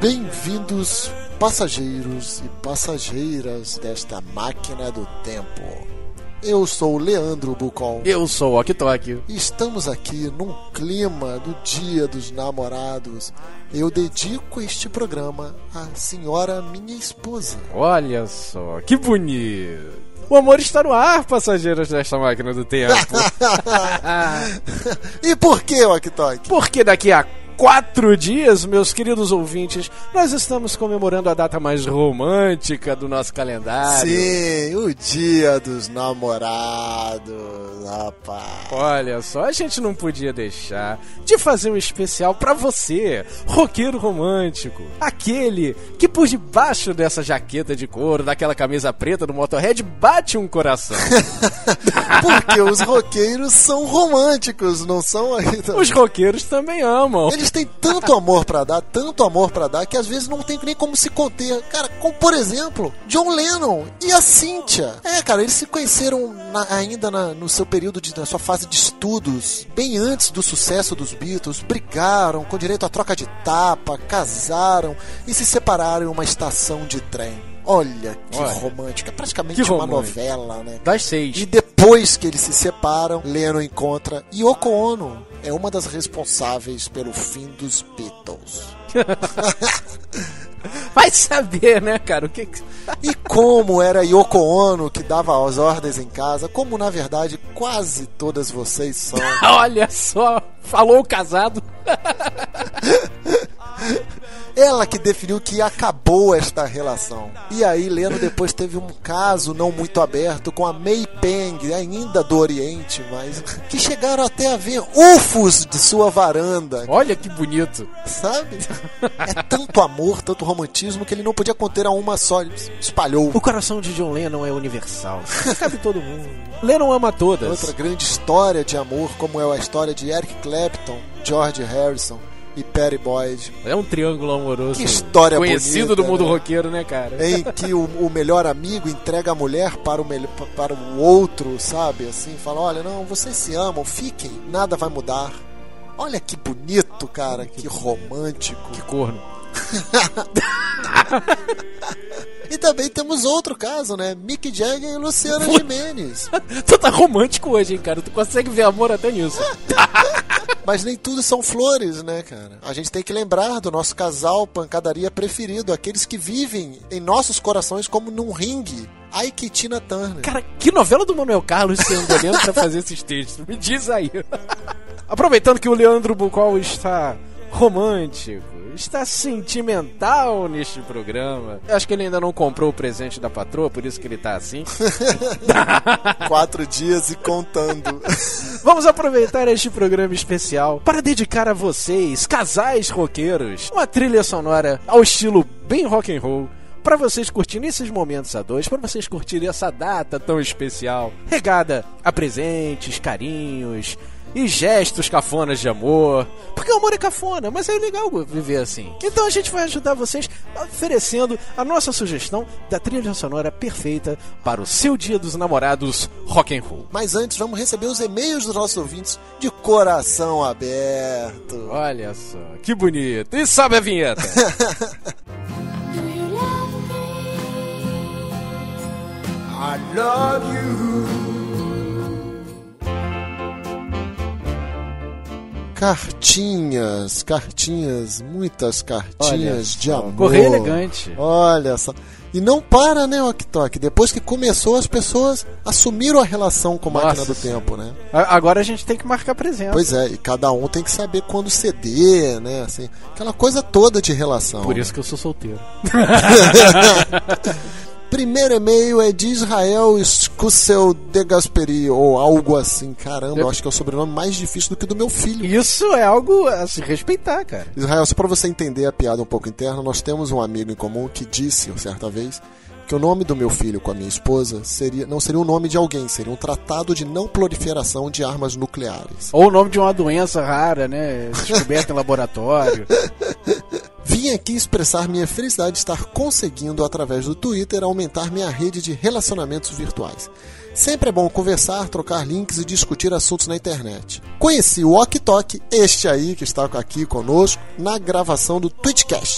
Bem-vindos, passageiros e passageiras desta máquina do tempo. Eu sou o Leandro Bucol. Eu sou o Ok-Tok. Estamos aqui num clima do Dia dos Namorados. Eu dedico este programa à senhora minha esposa. Olha só, que bonito. O amor está no ar, passageiros desta máquina do tempo. E por que, Ok-Tok? Porque daqui a 4 dias, meus queridos ouvintes, nós estamos comemorando a data mais romântica do nosso calendário. Sim, o Dia dos Namorados, rapaz. Olha só, a gente não podia deixar de fazer um especial pra você, roqueiro romântico. Aquele que por debaixo dessa jaqueta de couro, daquela camisa preta do Motorhead, bate um coração. Porque os roqueiros são românticos, não são? Os roqueiros também amam. Eles têm tanto amor pra dar, que às vezes não tem nem como se conter. Cara, como por exemplo, John Lennon e a Cynthia. Cara, eles se conheceram ainda no seu período, na sua fase de estudos, bem antes do sucesso dos Beatles, brigaram com direito à troca de tapa, casaram e se separaram em uma estação de trem. Olha que romântico, é praticamente uma novela, né? Das 6. E depois que eles se separam, Lennon encontra Yoko Ono. É uma das responsáveis pelo fim dos Beatles. Vai saber, né, cara? E como era Yoko Ono que dava as ordens em casa, como na verdade quase todas vocês são. Olha só, falou o casado. Ela que definiu que acabou esta relação. E aí Lennon depois teve um caso não muito aberto com a May Peng, ainda do Oriente, mas que chegaram até a ver UFOs de sua varanda. Olha que bonito. Sabe? É tanto amor, tanto romantismo que ele não podia conter a uma só, ele espalhou. O coração de John Lennon é universal. Cabe todo mundo. Lennon ama todas. Outra grande história de amor, como é a história de Eric Clapton, George Harrison e Pattie Boyd. É um triângulo amoroso. Que história conhecido bonita, do mundo, né? roqueiro, né, cara? Em que o melhor amigo entrega a mulher para o outro, sabe? Assim, fala, olha, não, vocês se amam, fiquem, nada vai mudar. Olha que bonito, cara, que romântico. Que corno. E também temos outro caso, né? Mick Jagger e Luciana Gimenez. Tu tá romântico hoje, hein, cara? Tu consegue ver amor até nisso. Mas nem tudo são flores, né, cara? A gente tem que lembrar do nosso casal pancadaria preferido, aqueles que vivem em nossos corações como num ringue. Ike e Tina Turner. Cara, que novela do Manuel Carlos você anda olhando pra fazer esses textos? Me diz aí. Aproveitando que o Leandro Bucol está romântico, está sentimental neste programa. Eu acho que ele ainda não comprou o presente da patroa, por isso que ele tá assim. 4 dias e contando. Vamos aproveitar este programa especial para dedicar a vocês, casais roqueiros, uma trilha sonora ao estilo bem rock and roll, para vocês curtirem esses momentos a dois, para vocês curtirem essa data tão especial, regada a presentes, carinhos e gestos cafonas de amor. Porque o amor é cafona, mas é legal viver assim. Então a gente vai ajudar vocês oferecendo a nossa sugestão da trilha sonora perfeita para o seu Dia dos Namorados rock and roll. Mas antes vamos receber os e-mails dos nossos ouvintes de coração aberto. Olha só, que bonito. E sobe a vinheta. I love you. Cartinhas, muitas cartinhas de amor. Correio elegante. Olha só. E não para, né, Ok-Tok? Depois que começou, as pessoas assumiram a relação com a máquina do tempo, né? Agora a gente tem que marcar presença. Pois é, e cada um tem que saber quando ceder, né? Assim, aquela coisa toda de relação. Por isso que eu sou solteiro. Primeiro e-mail é de Israel Scussel de Gasperi, ou algo assim. Caramba, eu acho que é o sobrenome mais difícil do que o do meu filho. Isso é algo a se respeitar, cara. Israel, só pra você entender a piada um pouco interna, nós temos um amigo em comum que disse, certa vez, que o nome do meu filho com a minha esposa não seria o nome de alguém, seria um tratado de não proliferação de armas nucleares. Ou o nome de uma doença rara, né? Descoberta em laboratório. Vim aqui expressar minha felicidade de estar conseguindo, através do Twitter, aumentar minha rede de relacionamentos virtuais. Sempre é bom conversar, trocar links e discutir assuntos na internet. Conheci o Ok-Tok, este aí que está aqui conosco, na gravação do Twitchcast.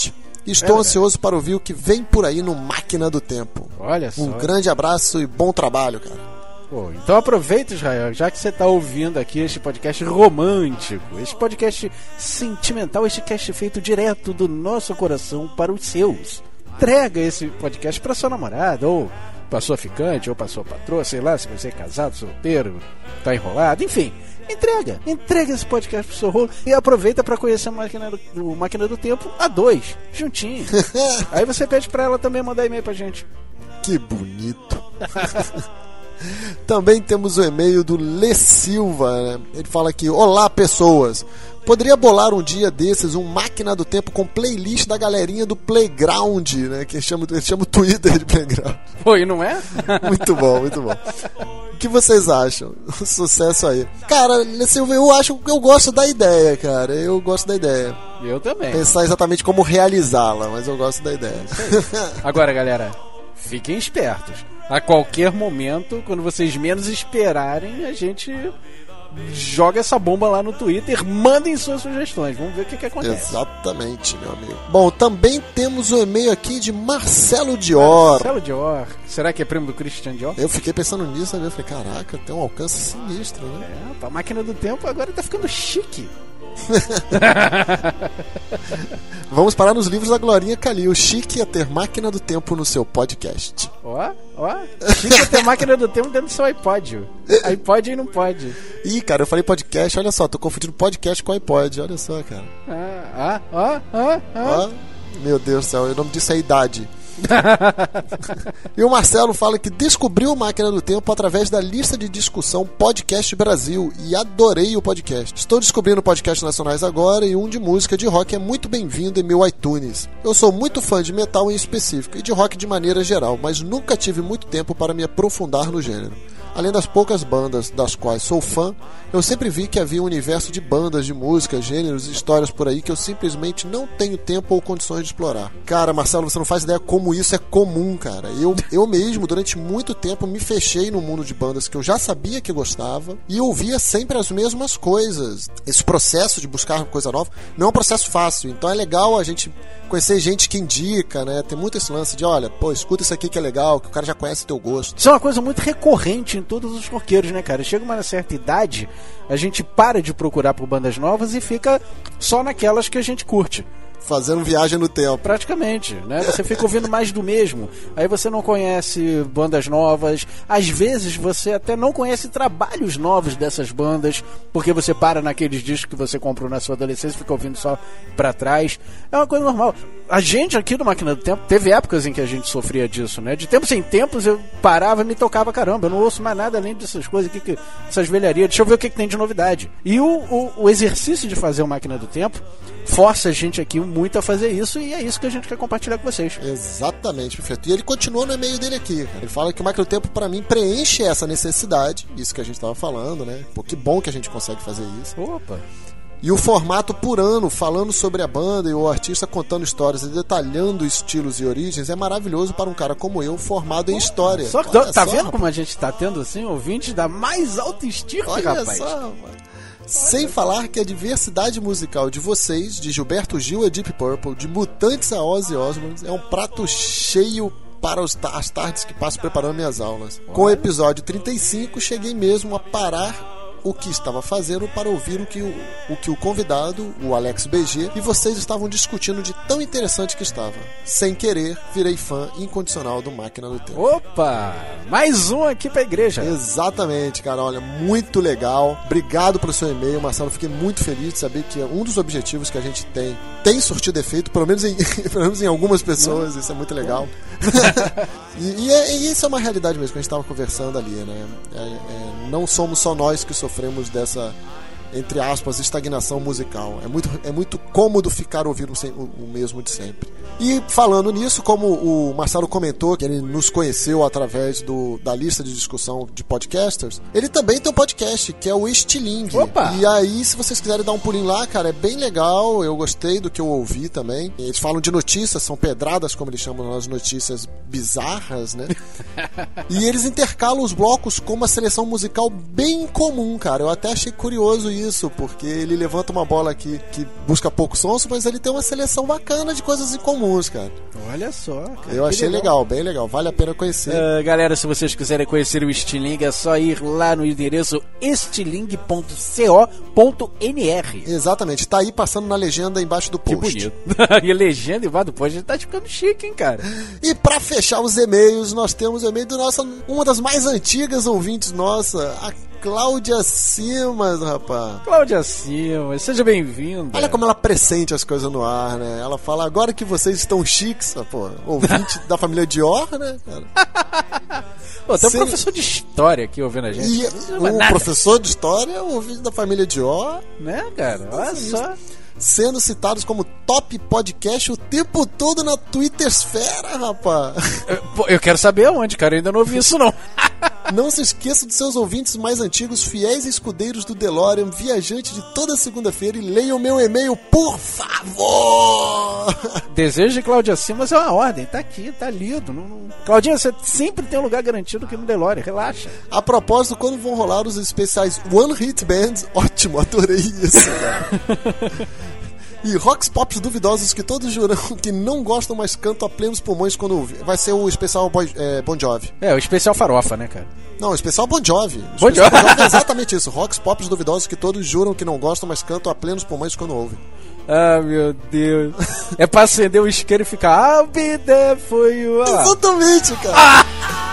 Estou ansioso para ouvir o que vem por aí no Máquina do Tempo. Olha só. Um grande abraço e bom trabalho, cara. Pô, então aproveita, Israel, já que você está ouvindo aqui este podcast romântico, este podcast sentimental, este cast feito direto do nosso coração para os seus. Entrega esse podcast para sua namorada, ou para sua ficante, ou para sua patroa, sei lá, se você é casado, solteiro, tá enrolado, enfim. Entrega esse podcast pro seu rolo e aproveita para conhecer a Máquina do Tempo a 2, juntinho. Aí você pede para ela também mandar e-mail pra gente. Que bonito. Também temos o e-mail do Lê Silva, né? Ele fala aqui: olá, pessoas. Poderia bolar um dia desses um Máquina do Tempo com playlist da galerinha do Playground, né? Que ele chama o Twitter de Playground. Pô, e não é? Muito bom, muito bom. O que vocês acham? Sucesso aí. Cara, Lê Silva, eu gosto da ideia, cara. Eu gosto da ideia. Eu também. Pensar exatamente como realizá-la, mas eu gosto da ideia. Agora, galera, fiquem espertos. A qualquer momento, quando vocês menos esperarem, a gente joga essa bomba lá no Twitter. Mandem suas sugestões, vamos ver o que acontece. Exatamente, meu amigo. Bom, também temos um e-mail aqui de Marcelo Dior. Marcelo Dior. Será que é primo do Christian Dior? Eu fiquei pensando nisso, eu falei, caraca, tem um alcance sinistro, né? A Máquina do Tempo agora tá ficando chique. Vamos parar nos livros da Glorinha Calil. Chique é ter Máquina do Tempo no seu podcast. Ó, chique é ter Máquina do Tempo dentro do seu iPod. iPod aí não pode. Ih, cara, eu falei podcast, olha só, tô confundindo podcast com iPod, olha só, cara. Ó, meu Deus do céu, o nome disso é idade. E o Marcelo fala que descobriu o Máquina do Tempo através da lista de discussão Podcast Brasil e adorei o podcast. Estou descobrindo podcasts nacionais agora e um de música de rock é muito bem-vindo em meu iTunes. Eu sou muito fã de metal em específico e de rock de maneira geral, mas nunca tive muito tempo para me aprofundar no gênero. Além das poucas bandas das quais sou fã, eu sempre vi que havia um universo de bandas, de música, gêneros e histórias por aí que eu simplesmente não tenho tempo ou condições de explorar. Cara, Marcelo, você não faz ideia como isso é comum, cara. Eu mesmo, durante muito tempo, me fechei no mundo de bandas que eu já sabia que gostava e ouvia sempre as mesmas coisas. Esse processo de buscar coisa nova não é um processo fácil, então é legal a gente conhecer gente que indica, né? Tem muito esse lance de, olha, pô, escuta isso aqui que é legal, que o cara já conhece o teu gosto. Isso é uma coisa muito recorrente em todos os roqueiros, né, cara? Chega uma certa idade, a gente para de procurar por bandas novas e fica só naquelas que a gente curte. Fazendo viagem no tempo. Praticamente, né? Você fica ouvindo mais do mesmo. Aí você não conhece bandas novas. Às vezes você até não conhece trabalhos novos dessas bandas, porque você para naqueles discos que você comprou na sua adolescência e fica ouvindo só pra trás. É uma coisa normal. A gente aqui do Máquina do Tempo, teve épocas em que a gente sofria disso, né? De tempos em tempos eu parava e me tocava, caramba, eu não ouço mais nada além dessas coisas aqui, essas velharias. Deixa eu ver o que tem de novidade. E o exercício de fazer o Máquina do Tempo força a gente aqui muito a fazer isso, e é isso que a gente quer compartilhar com vocês. Exatamente, perfeito. E ele continua no e-mail dele aqui, cara. Ele fala que o Máquina do Tempo, pra mim, preenche essa necessidade, isso que a gente tava falando, né? Pô, que bom que a gente consegue fazer isso. Opa! E o formato por ano, falando sobre a banda e o artista contando histórias e detalhando estilos e origens, é maravilhoso para um cara como eu, formado em história. Só que tá vendo como a gente tá tendo, assim, ouvintes da mais alta estirpe, rapaz? Olha só, mano. Sem falar que a diversidade musical de vocês, de Gilberto Gil a Deep Purple, de Mutantes a Ozzy Osbourne, é um prato cheio para as tardes que passo preparando minhas aulas. Com o episódio 35, cheguei mesmo a parar o que estava fazendo para ouvir o que o convidado, o Alex BG, e vocês estavam discutindo de tão interessante que estava. Sem querer, virei fã incondicional do Máquina do Tempo. Opa! Mais um aqui pra igreja. Exatamente, cara. Olha, muito legal. Obrigado pelo seu e-mail, Marcelo. Fiquei muito feliz de saber que um dos objetivos que a gente tem surtido efeito, pelo menos em algumas pessoas. Isso é muito legal. e isso é uma realidade mesmo que a gente estava conversando ali, né? Não somos só nós que sofremos dessa, entre aspas, estagnação musical. É muito cômodo ficar ouvindo o mesmo de sempre. E falando nisso, como o Marcelo comentou, que ele nos conheceu através da lista de discussão de podcasters, ele também tem um podcast, que é o Estilingue. Opa! E aí, se vocês quiserem dar um pulinho lá, cara, é bem legal, eu gostei do que eu ouvi também. Eles falam de notícias, são pedradas, como eles chamam, as notícias bizarras, né? E eles intercalam os blocos com uma seleção musical bem comum, cara. Eu até achei curioso isso, porque ele levanta uma bola aqui que busca pouco sonso, mas ele tem uma seleção bacana de coisas em comum. comuns, cara. Olha só, cara. Eu achei legal, bem legal. Vale a pena conhecer. Galera, se vocês quiserem conhecer o Stiling, é só ir lá no endereço stiling.co.nr. Exatamente, tá aí passando na legenda embaixo do post. Que bonito. E a legenda embaixo do post tá ficando chique, hein, cara. E pra fechar os e-mails, nós temos o e-mail do uma das mais antigas ouvintes nossa, a Cláudia Simas, rapaz. Cláudia Simas, seja bem-vinda. Olha como ela pressente as coisas no ar, né? Ela fala, agora que vocês estão chiques, pô, ouvinte da família Dior, né, cara? Pô, tem um professor de história aqui ouvindo a gente. E o professor de história é o ouvinte da família Dior. Né, cara? Olha só. Sendo citados como top podcast o tempo todo na Twittersfera, rapaz. Eu quero saber aonde, cara. Eu ainda não ouvi isso, não. Não se esqueça de seus ouvintes mais antigos, fiéis escudeiros do DeLorean, viajante de toda segunda-feira, e leiam meu e-mail, por favor! Desejo de Cláudia Simas é uma ordem. Tá aqui, tá lido. Claudinha, você sempre tem um lugar garantido aqui no DeLorean. Relaxa. A propósito, quando vão rolar os especiais One Hit Bands, ótimo, adorei isso, cara. E rocks pops duvidosos que todos juram que não gostam, mas cantam a plenos pulmões quando ouvem. Vai ser o especial Bon Jovi. É, o especial farofa, né, cara? Não, o especial Bon Jovi. Bon Jovi é exatamente isso. Rocks pops duvidosos que todos juram que não gostam, mas cantam a plenos pulmões quando ouvem. Ah, meu Deus. É pra acender o isqueiro e ficar I'll be there for you. Exatamente, cara.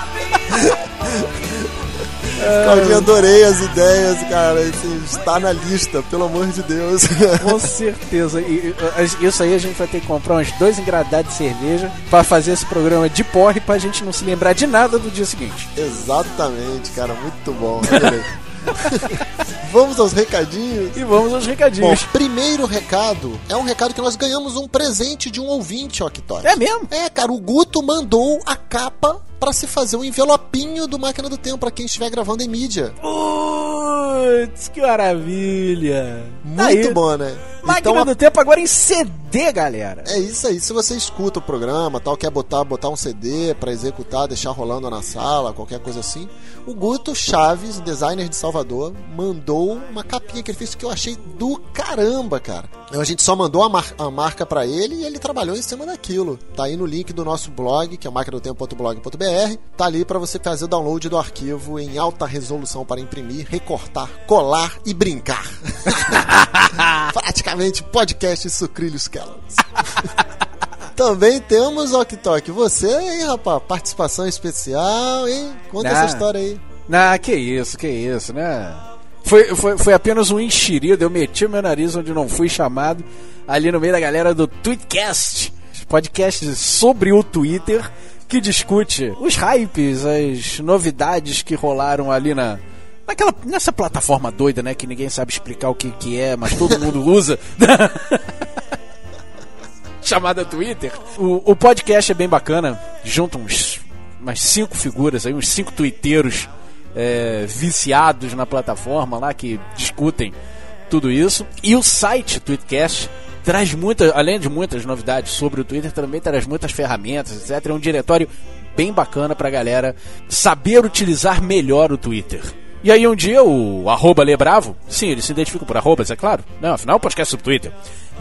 Claudinha, adorei as ideias, cara. Assim, está na lista, pelo amor de Deus. Com certeza. E isso aí a gente vai ter que comprar uns 2 engradados de cerveja pra fazer esse programa de porre pra gente não se lembrar de nada do dia seguinte. Exatamente, cara. Muito bom. Adorei. Vamos aos recadinhos? E vamos aos recadinhos. Bom, primeiro recado é um recado que nós ganhamos um presente de um ouvinte, Octório. É mesmo? É, cara, o Guto mandou a capa pra se fazer um envelopinho do Máquina do Tempo pra quem estiver gravando em mídia. Putz, que maravilha. Muito bom, né? Máquina do Tempo agora em CD, galera. É isso aí. Se você escuta o programa, tal, quer botar um CD pra executar, deixar rolando na sala, qualquer coisa assim, o Guto Chaves, designer de Salvador, mandou uma capinha que ele fez que eu achei do caramba, cara. A gente só mandou a marca pra ele e ele trabalhou em cima daquilo. Tá aí no link do nosso blog, que é maquinadotempo.blog.br. Tá ali pra você fazer o download do arquivo em alta resolução para imprimir, recortar, colar e brincar. Praticamente podcast Sucrilhos Kellogg's. Também temos, Oktok, você, hein, rapaz? Participação especial, hein? Conta essa história aí. Que isso, né? Foi apenas um enxerido. Eu meti o meu nariz onde não fui chamado, ali no meio da galera do Tweetcast, podcast sobre o Twitter, que discute os hypes, as novidades que rolaram ali nessa plataforma doida, né? Que ninguém sabe explicar o que é, mas todo mundo usa. Chamada Twitter. O podcast é bem bacana. Junta umas 5 figuras aí, uns 5 twitteiros viciados na plataforma lá, que discutem tudo isso. E o site Tweetcast traz além de muitas novidades sobre o Twitter, também traz muitas ferramentas, etc. É um diretório bem bacana pra galera saber utilizar melhor o Twitter. E aí um dia o @Lebravo, sim, ele se identifica por arrobas, é claro. Não, afinal o podcast é sobre Twitter.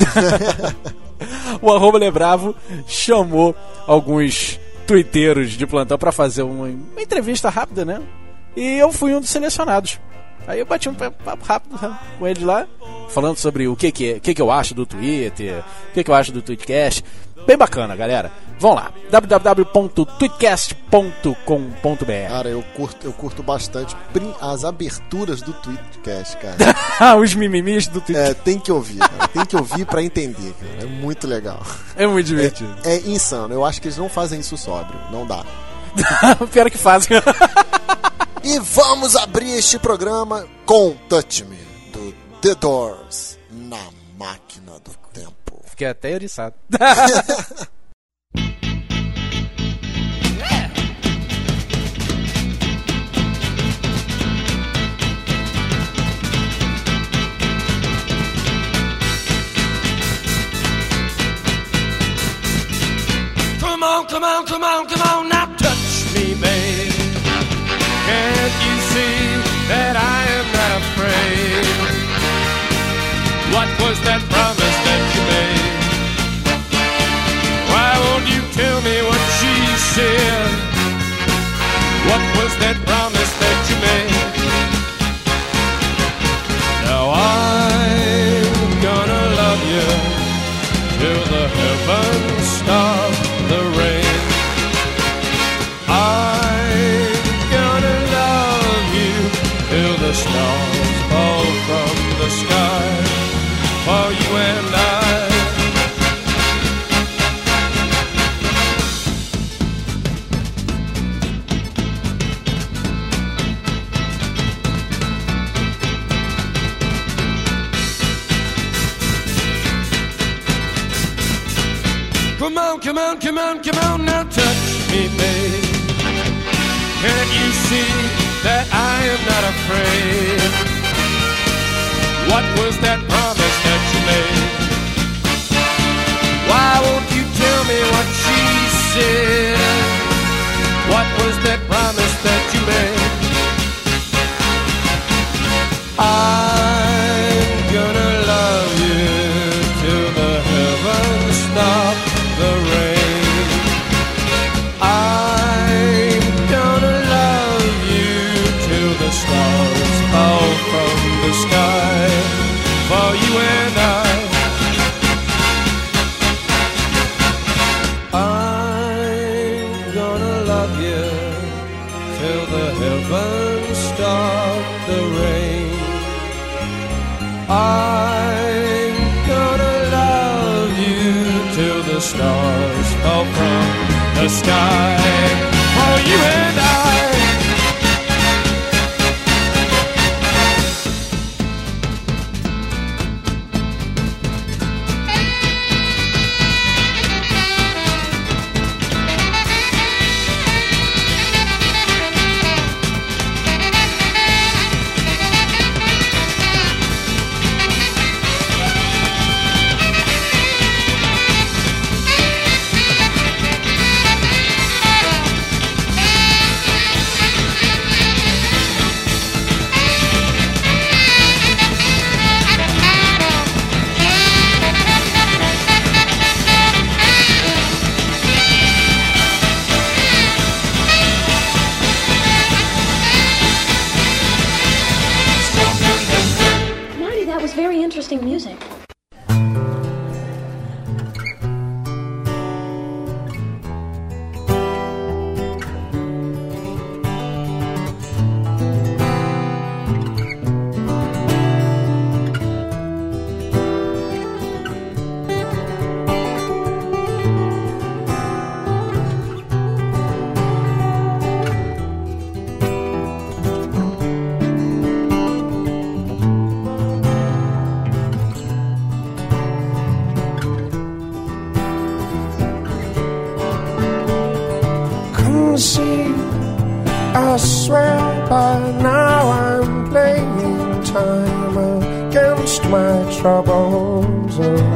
O @Lebravo chamou alguns twitteiros de plantão pra fazer uma entrevista rápida, né? E eu fui um dos selecionados. Aí eu bati um papo rápido com ele lá, falando sobre o que eu acho do Twitter, o que eu acho do Tweetcast. Bem bacana, galera. Vão lá, www.tweetcast.com.br. Cara, eu curto bastante as aberturas do Tweetcast, cara. Os mimimis do Tweetcast. Tem que ouvir, cara. Tem que ouvir pra entender, cara. É muito legal. É muito divertido. É insano. Eu acho que eles não fazem isso sóbrio. Não dá. Pior que fazem. E vamos abrir este programa com Touch Me, do The Doors, na Máquina do Tempo. Fiquei até eriçado. Come on, come on, come on, come on, now touch me, babe. Can't you see that I am not afraid? What was that promise that you made? Why come on, come on, now touch me, babe. Can't you see that I am not afraid? What was that promise that you made? Why won't you tell me what she said? What was that promise that you made? I'm gonna love you till the heavens stop the rain. I'm gonna love you till the stars fall from the sky. For you and I'm gonna love you till the heavens stop the rain. I'm gonna love you till the stars fall from the sky. For you and I. Very interesting music. See, I swear by now I'm playing time against my troubles.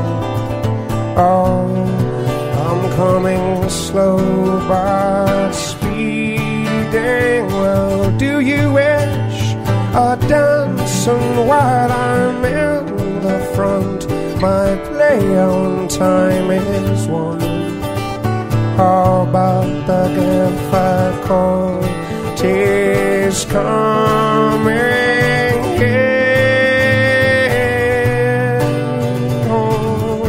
Oh, I'm coming slow but speeding. Well, do you wish a dancing while I'm in the front? My play on time is won. How about the difficulties coming in? Oh,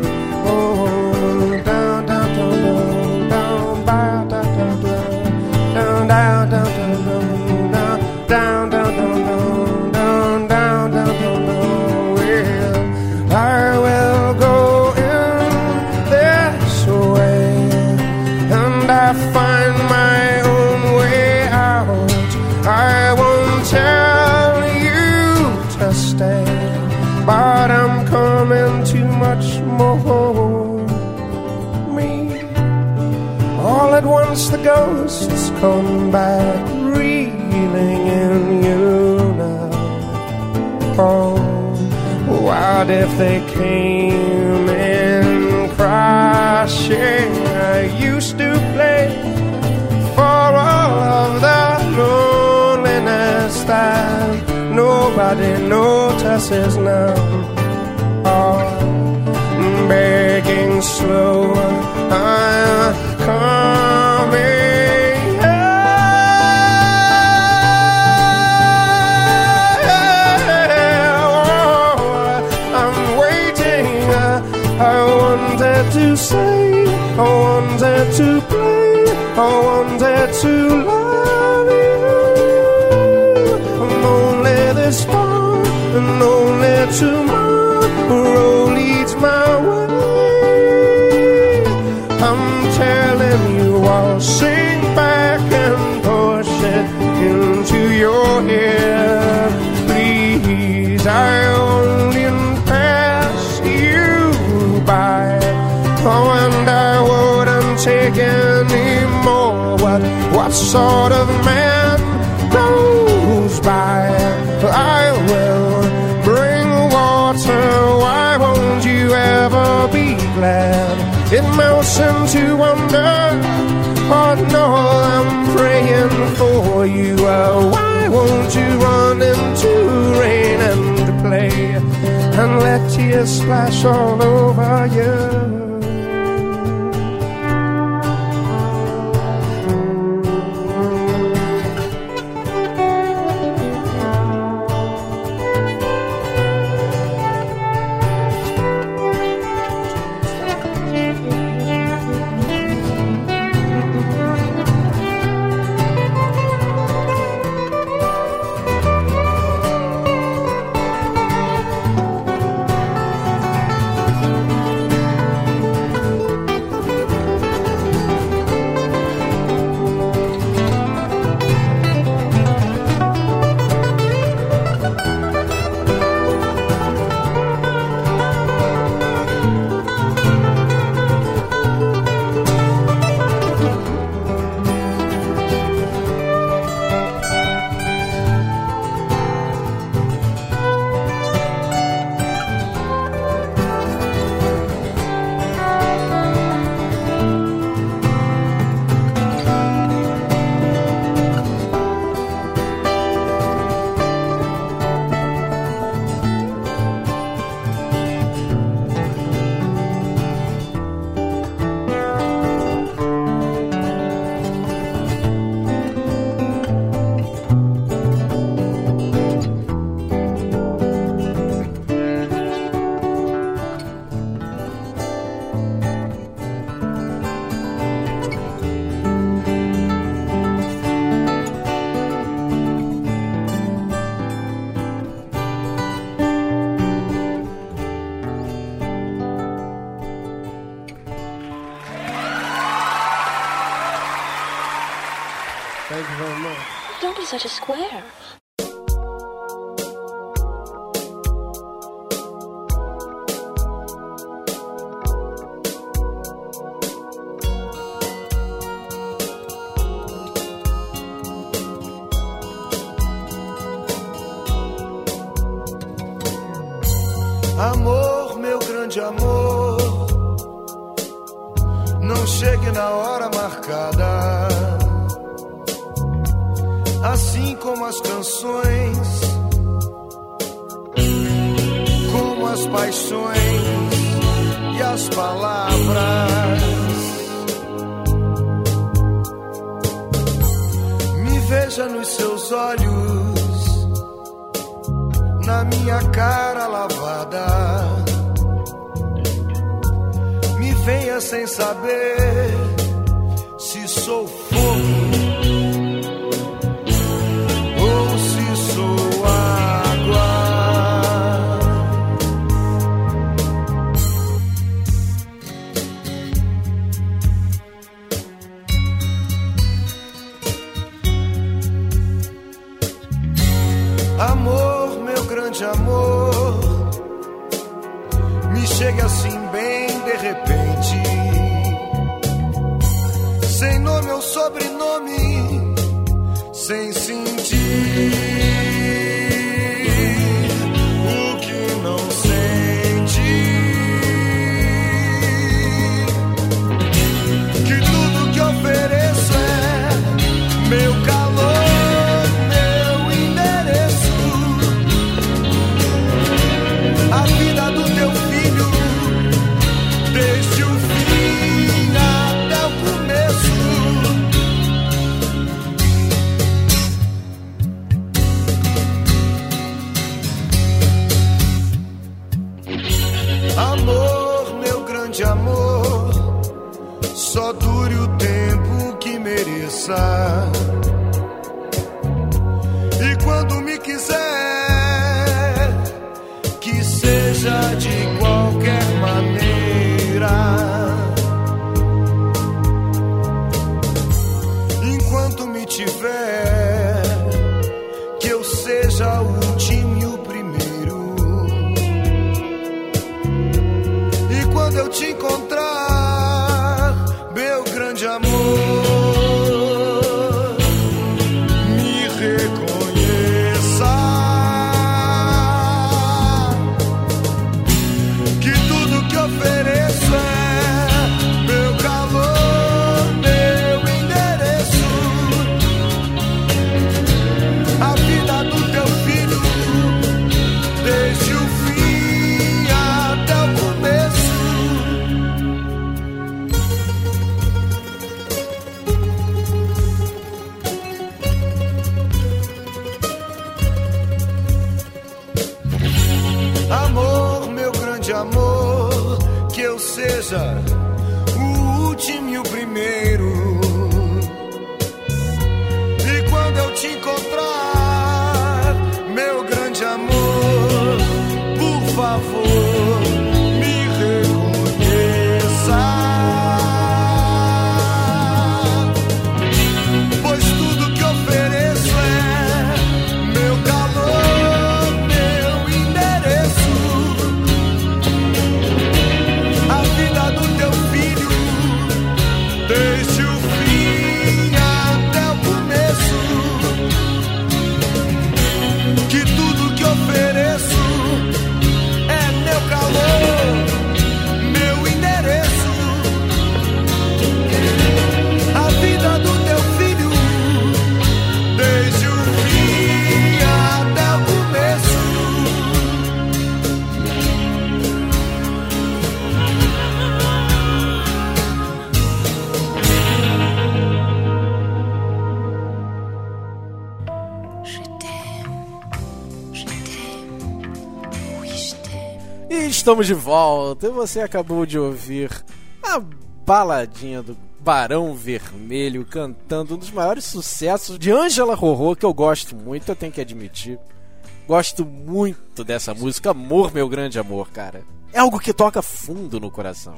oh, down, down, down, down, down, down, down, down, down, down, down, down, down, down, down, down, down, down, down. Well, I will go in this way. I find my own way out. I won't tell you to stay, but I'm coming too much more. Me, all at once the ghosts come back, reeling in you now. Oh, what if they came in crashing? I used to play for all of the loneliness that nobody notices now. Oh, begging slow, I'm coming. I'm waiting. I wanted to say, I wanted to play, I wanted to love you. And only this far, and only tomorrow leads my way. I'm telling you, I'll sing back and push it into your ear. Please, I only pass you by. Oh, and I wouldn't what sort of man goes by. I will bring water, why won't you ever be glad? It melts into wonder, oh no, I'm praying for you. Why won't you run into rain and play and let tears splash all over you? Thank you very much. Don't be such a square. Amor, meu grande amor, não chegue na hora marcada. Assim como as canções, como as paixões e as palavras. Me veja nos seus olhos, na minha cara lavada. Me venha sem saber se sou fogo ou se sou água. Amor, meu grande amor, me chegue assim bem de repente, sem nome ou sobrenome, sem sentir o que não sente. Que tudo que ofereço é meu calor, meu endereço, a vida do teu filho, desde o fim até o começo. Amor, meu grande amor, só dure o tempo que mereça. E quando me quiser, que seja de qualquer maneira. Enquanto me tiver, que eu seja o último e o primeiro. E quando eu te encontrar, meu grande amor, seja o último e o primeiro. E quando eu te encontrar, meu grande amor, por favor, me reconheça. Pois tudo que ofereço é meu calor, meu endereço. A vida do teu filho, desde o fim até o começo. Que tudo que ofereço é meu calor, meu endereço. A vida do teu filho, desde o fim até o começo. E estamos de volta. E você acabou de ouvir a baladinha do Barão Vermelho cantando um dos maiores sucessos de Ângela Rorô, que eu gosto muito, eu tenho que admitir. Gosto muito dessa música, Amor, Meu Grande Amor, cara. É algo que toca fundo no coração.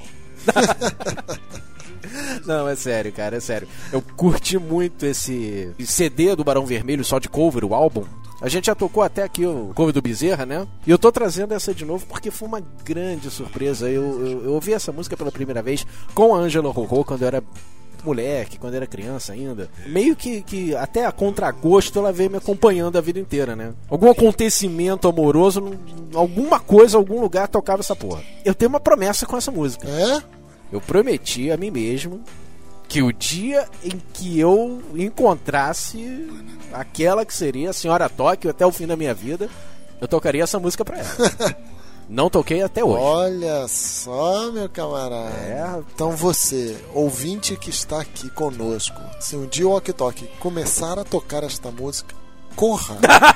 Não, é sério, cara, é sério. Eu curti muito esse CD do Barão Vermelho, só de cover, o álbum. A gente já tocou até aqui o cover do Bezerra, né? E eu tô trazendo essa de novo porque foi uma grande surpresa. Eu ouvi essa música pela primeira vez com a Ângela Rorô quando eu era moleque, quando eu era criança ainda. Meio que até a contragosto ela veio me acompanhando a vida inteira, né? Algum acontecimento amoroso, alguma coisa, algum lugar tocava essa porra. Eu tenho uma promessa com essa música. É? Eu prometi a mim mesmo que o dia em que eu encontrasse aquela que seria a Senhora Tóquio até o fim da minha vida, eu tocaria essa música pra ela. Não toquei até hoje. Olha só, meu camarada. É. Então você, ouvinte que está aqui conosco, se um dia o Ok Tok começar a tocar esta música, corra.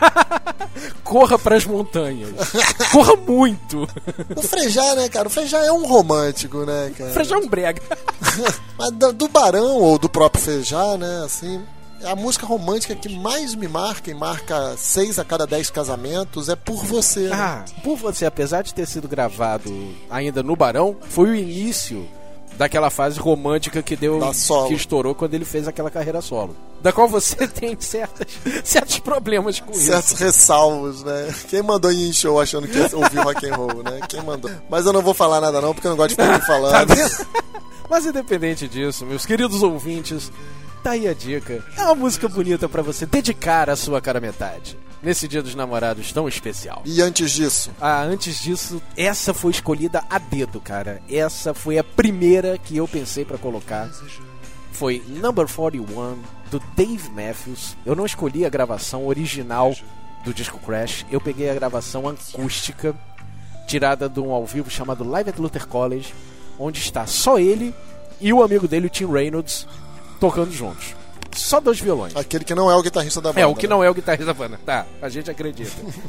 Corra pras montanhas. Corra muito. O Frejá, né, cara? O Frejá é um romântico, né, cara? Frejá é um brega. Mas do Barão ou do próprio Frejá, né, assim, a música romântica que mais me marca, e marca 6 a cada 10 casamentos, é Por Você. Né? Ah, Por Você, apesar de ter sido gravado ainda no Barão, foi o início daquela fase romântica que que estourou quando ele fez aquela carreira solo. Da qual você tem certos problemas com isso. Certos ressalvos, né? Quem mandou ir em show achando que ia ouvir rock and roll, né? Quem mandou? Mas eu não vou falar nada não, porque eu não gosto de ficar falando. Tá vendo? Mas independente disso, meus queridos ouvintes, tá aí a dica. É uma música bonita pra você dedicar à sua cara metade nesse Dia dos Namorados tão especial. E antes disso? Antes disso, essa foi escolhida a dedo, cara. Essa foi a primeira que eu pensei pra colocar. Foi Number 41, do Dave Matthews. Eu não escolhi a gravação original do disco Crash. Eu peguei a gravação acústica, tirada de um ao vivo chamado Live at Luther College, onde está só ele e o amigo dele, o Tim Reynolds, tocando juntos. Só 2 violões. Aquele que não é o guitarrista da banda. É, o que não é o guitarrista da banda. Tá, a gente acredita.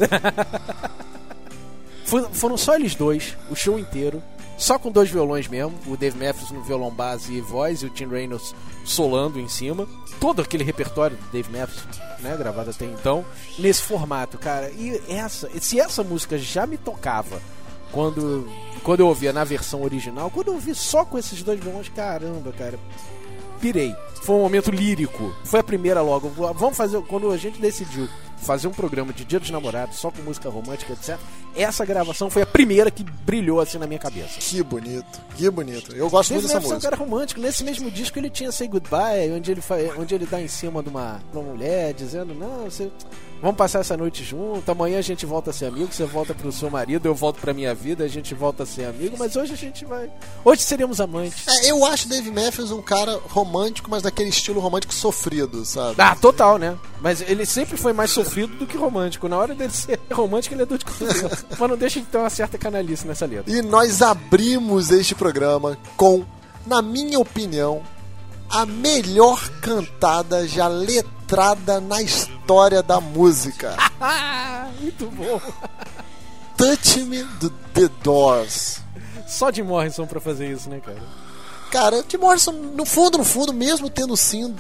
Foram só eles dois, o show inteiro, só com 2 violões mesmo. O Dave Matthews no violão base e voz, e o Tim Reynolds solando em cima. Todo aquele repertório do Dave Matthews, né, gravado até então, nesse formato, cara. E se essa música já me tocava quando eu ouvia na versão original, quando eu ouvi só com esses 2 violões, caramba, cara, pirei. Foi um momento lírico. Foi a primeira logo. Vamos fazer, quando a gente decidiu fazer um programa de Dia dos Namorados só com música romântica, etc. Essa gravação foi a primeira que brilhou assim na minha cabeça. Que bonito, que bonito. Eu gosto muito dessa música. Um cara romântico. Nesse mesmo disco ele tinha Say Goodbye, onde ele dá em cima de uma mulher dizendo, não, vamos passar essa noite junto, amanhã a gente volta a ser amigo, você volta pro seu marido, eu volto pra minha vida, a gente volta a ser amigo, mas hoje a gente vai... Hoje seremos amantes. Eu acho Dave Matthews um cara romântico, mas daquele estilo romântico sofrido, sabe? Ah, total, né? Mas ele sempre foi mais sofrido do que romântico. Na hora dele ser romântico, ele é dor de cotovelo. Mas não deixa de ter uma certa canalice nessa letra. E nós abrimos este programa com, na minha opinião, a melhor cantada já letrada na história da música. Muito bom. Touch Me, do The Doors. Só Jim Morrison pra fazer isso, né, cara? Cara, Jim Morrison, no fundo, mesmo tendo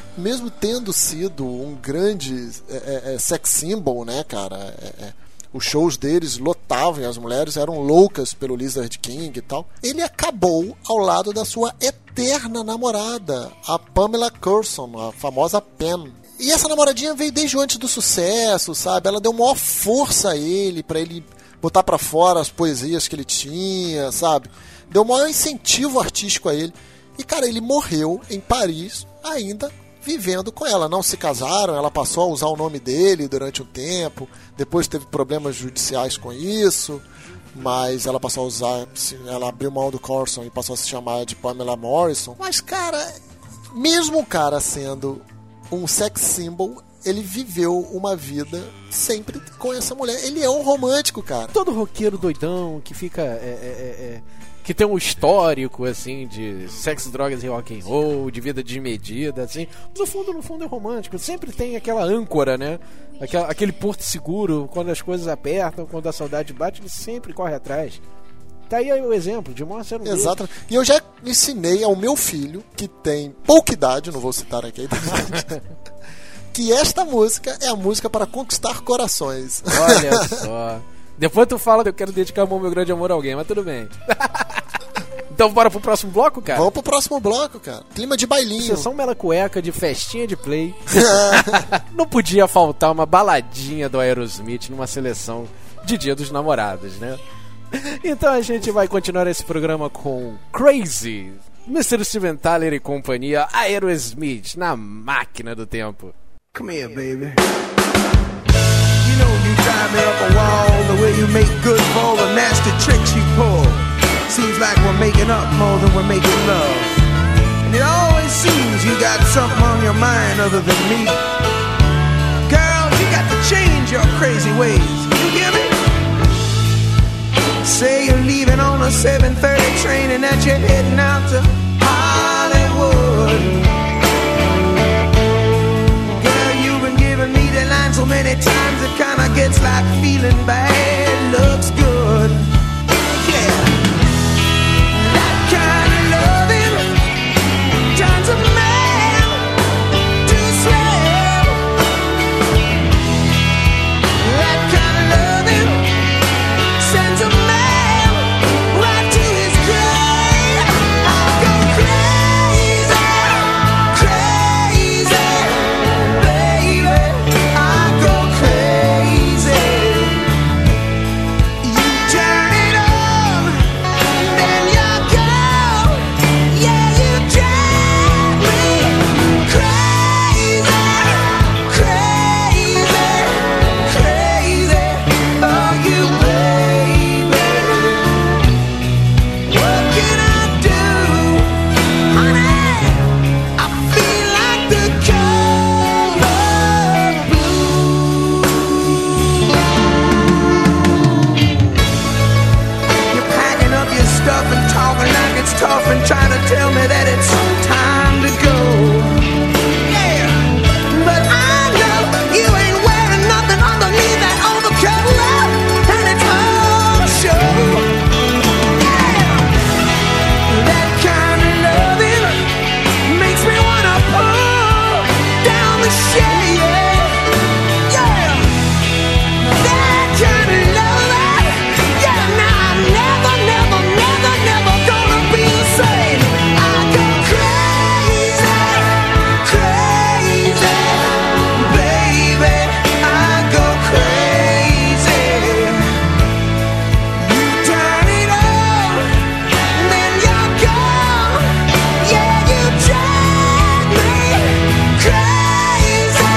sido um grande sex symbol, né, cara? Os shows deles lotavam e as mulheres eram loucas pelo Lizard King e tal. Ele acabou ao lado da sua eterna namorada, a Pamela Curson, a famosa Pam. E essa namoradinha veio desde antes do sucesso, sabe? Ela deu maior força a ele, pra ele botar pra fora as poesias que ele tinha, sabe? Deu maior incentivo artístico a ele. E, cara, ele morreu em Paris ainda vivendo com ela. Não se casaram, ela passou a usar o nome dele durante um tempo, depois teve problemas judiciais com isso, mas ela passou a usar, ela abriu mão do Corson e passou a se chamar de Pamela Morrison. Mas, cara, mesmo o cara sendo um sex symbol, ele viveu uma vida sempre com essa mulher. Ele é um romântico, cara. Todo roqueiro doidão que fica... que tem um histórico, assim, de sexo, drogas e rock and roll, de vida desmedida, assim. Mas no fundo é romântico. Sempre tem aquela âncora, né? Aquele porto seguro, quando as coisas apertam, quando a saudade bate, ele sempre corre atrás. Tá aí o exemplo, de Morrison. Exato. E eu já ensinei ao meu filho, que tem pouca idade, não vou citar aqui a idade, que esta música é a música para conquistar corações. Olha só. Depois tu fala que eu quero dedicar o meu grande amor a alguém, mas tudo bem. Então bora pro próximo bloco, cara? Vamos pro próximo bloco, cara. Clima de bailinho. Sessão mela cueca de festinha de play. Não podia faltar uma baladinha do Aerosmith numa seleção de Dia dos Namorados, né? Então a gente vai continuar esse programa com Crazy, Mr. Steven Tyler e companhia, Aerosmith, na máquina do tempo. Come here, baby. You know you drive me up a wall, the way you make good for all the nasty tricks you pull. Seems like we're making up more than we're making love. And it always seems you got something on your mind other than me. Girl, you got to change your crazy ways. You hear me? Say you're leaving on a 7:30 train and that you're heading out to Hollywood. So many times it kinda gets like feeling bad looks good. Yeah, that kind of loving turns a man to slave. That kind of loving sends a man right to his grave. I go crazy, crazy, baby. Trying to tell me that it's time to go. Yeah, but I know you ain't wearing nothing underneath that overcoat, love, and it's all show. Yeah, that kind of loving makes me wanna pull down the shade. Yeah, that kind of loving. Yeah, now I'm never gonna be the same. I go crazy, crazy, baby. I go crazy. You turn it on, then you're gone. Yeah, you drive me crazy,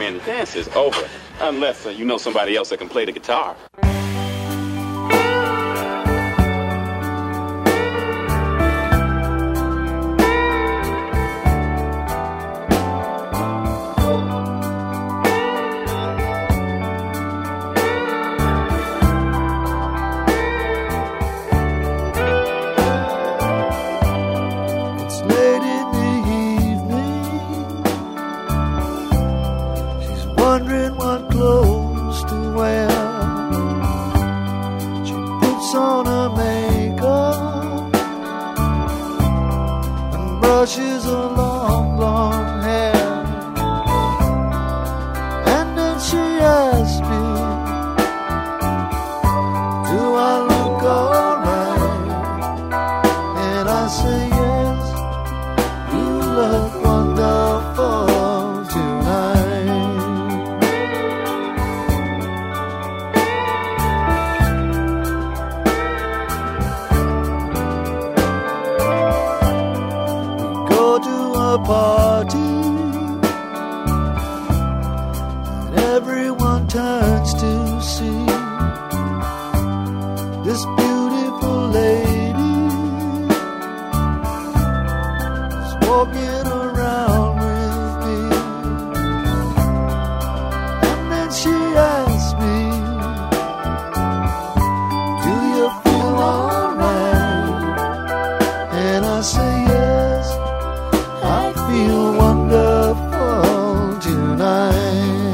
man, the dance is over. Unless you know somebody else that can play the guitar. Brushes her long, long hair, and then she asked me, do I look alright? And I say yes, you look wonderful tonight. A party, and everyone turns to see this beautiful lady is walking around with me. And then she asks me, do you feel alright? And I say yes, I feel wonderful tonight.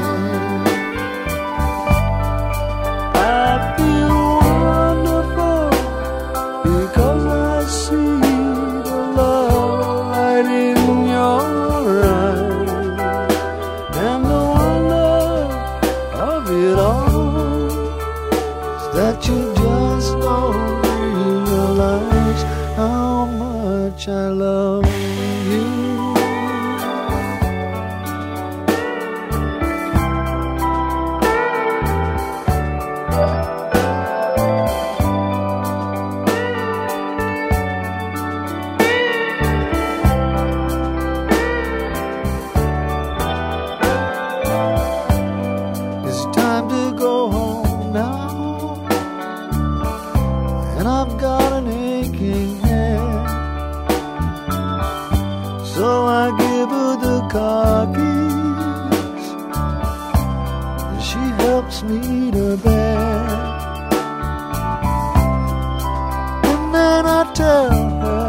I feel wonderful because I see the love light in your eyes, and the wonder of it all is that you just don't realize how much I love you. It's time to go home now, and I've got an aching head. So I give her the car keys, and she helps me to bed. And then I tell her,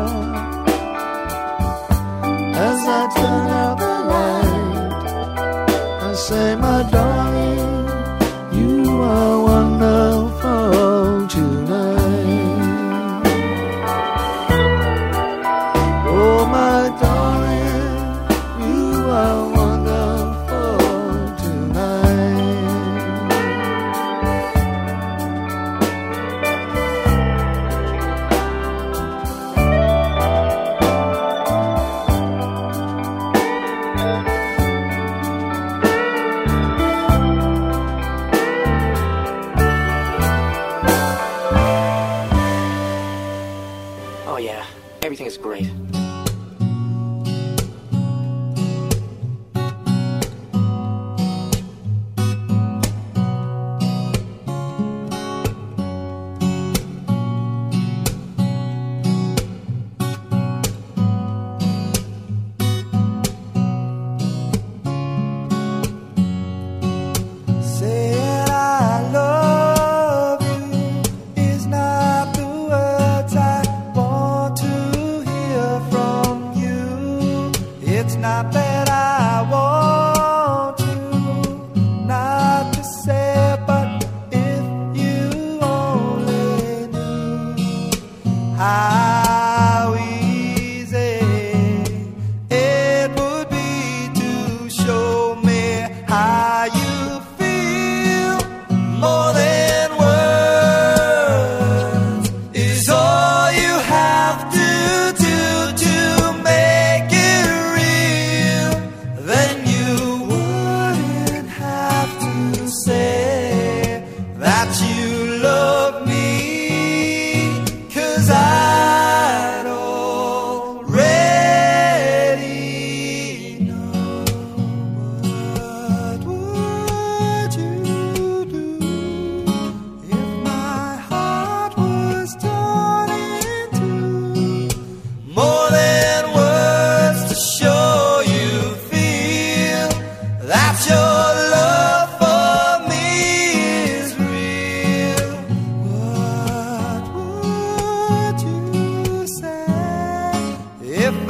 as I turn out the light, I say, my darling, you are wonderful tonight. Oh, my darling, you are wonderful tonight. Oh yeah, everything is great. Saying I love you is not the words I want to hear from you. It's not that I want to not to say, but if you only knew how easy it would be to show me how you feel. More than words is all you have to do to make it real.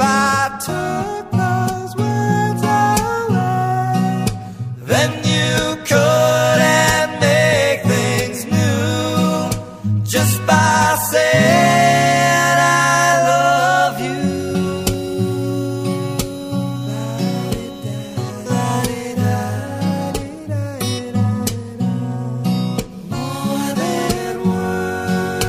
I took those words away, then you couldn't make things new just by saying I love you. More than words.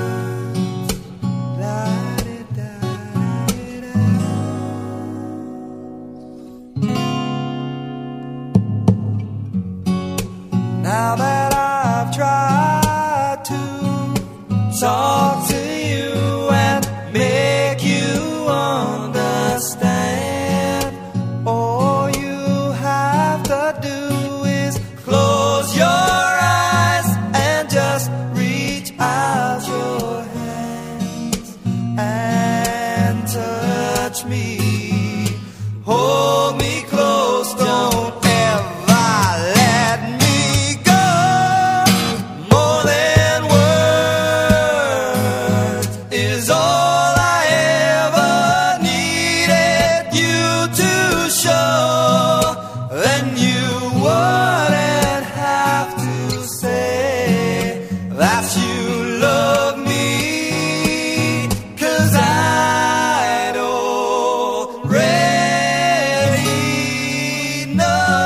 Now that I've tried to talk to you and make you understand, all you have to do is close your eyes and just reach out your hands and touch me. Hold me close, don't ever let me go. More than words is all I ever needed you to show. Then you wouldn't have to say that you love me, 'cause I'd already know.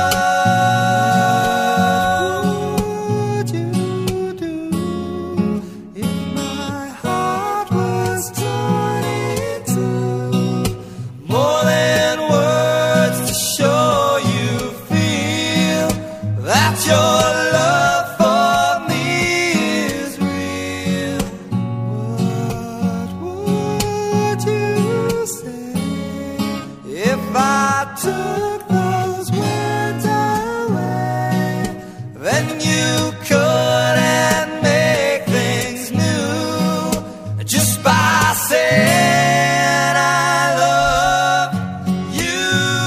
What would you do if my heart was torn in two? More than words to show you feel that your love for me is real. What would you say if I took those words away? Then you couldn't make things new just by saying I love you.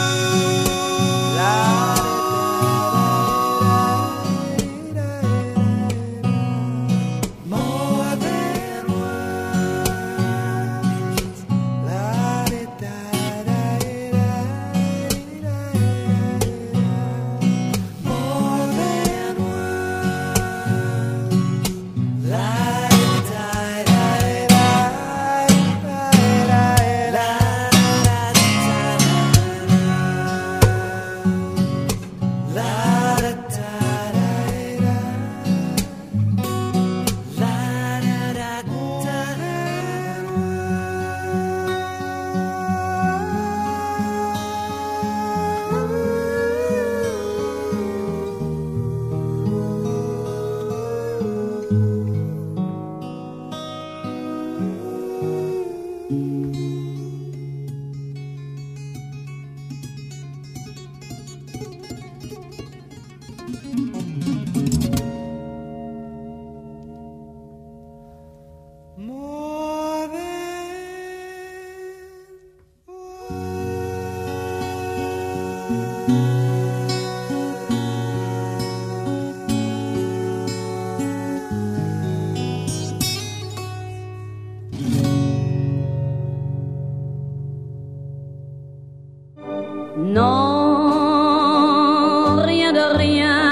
More than words. More than Non, rien de rien.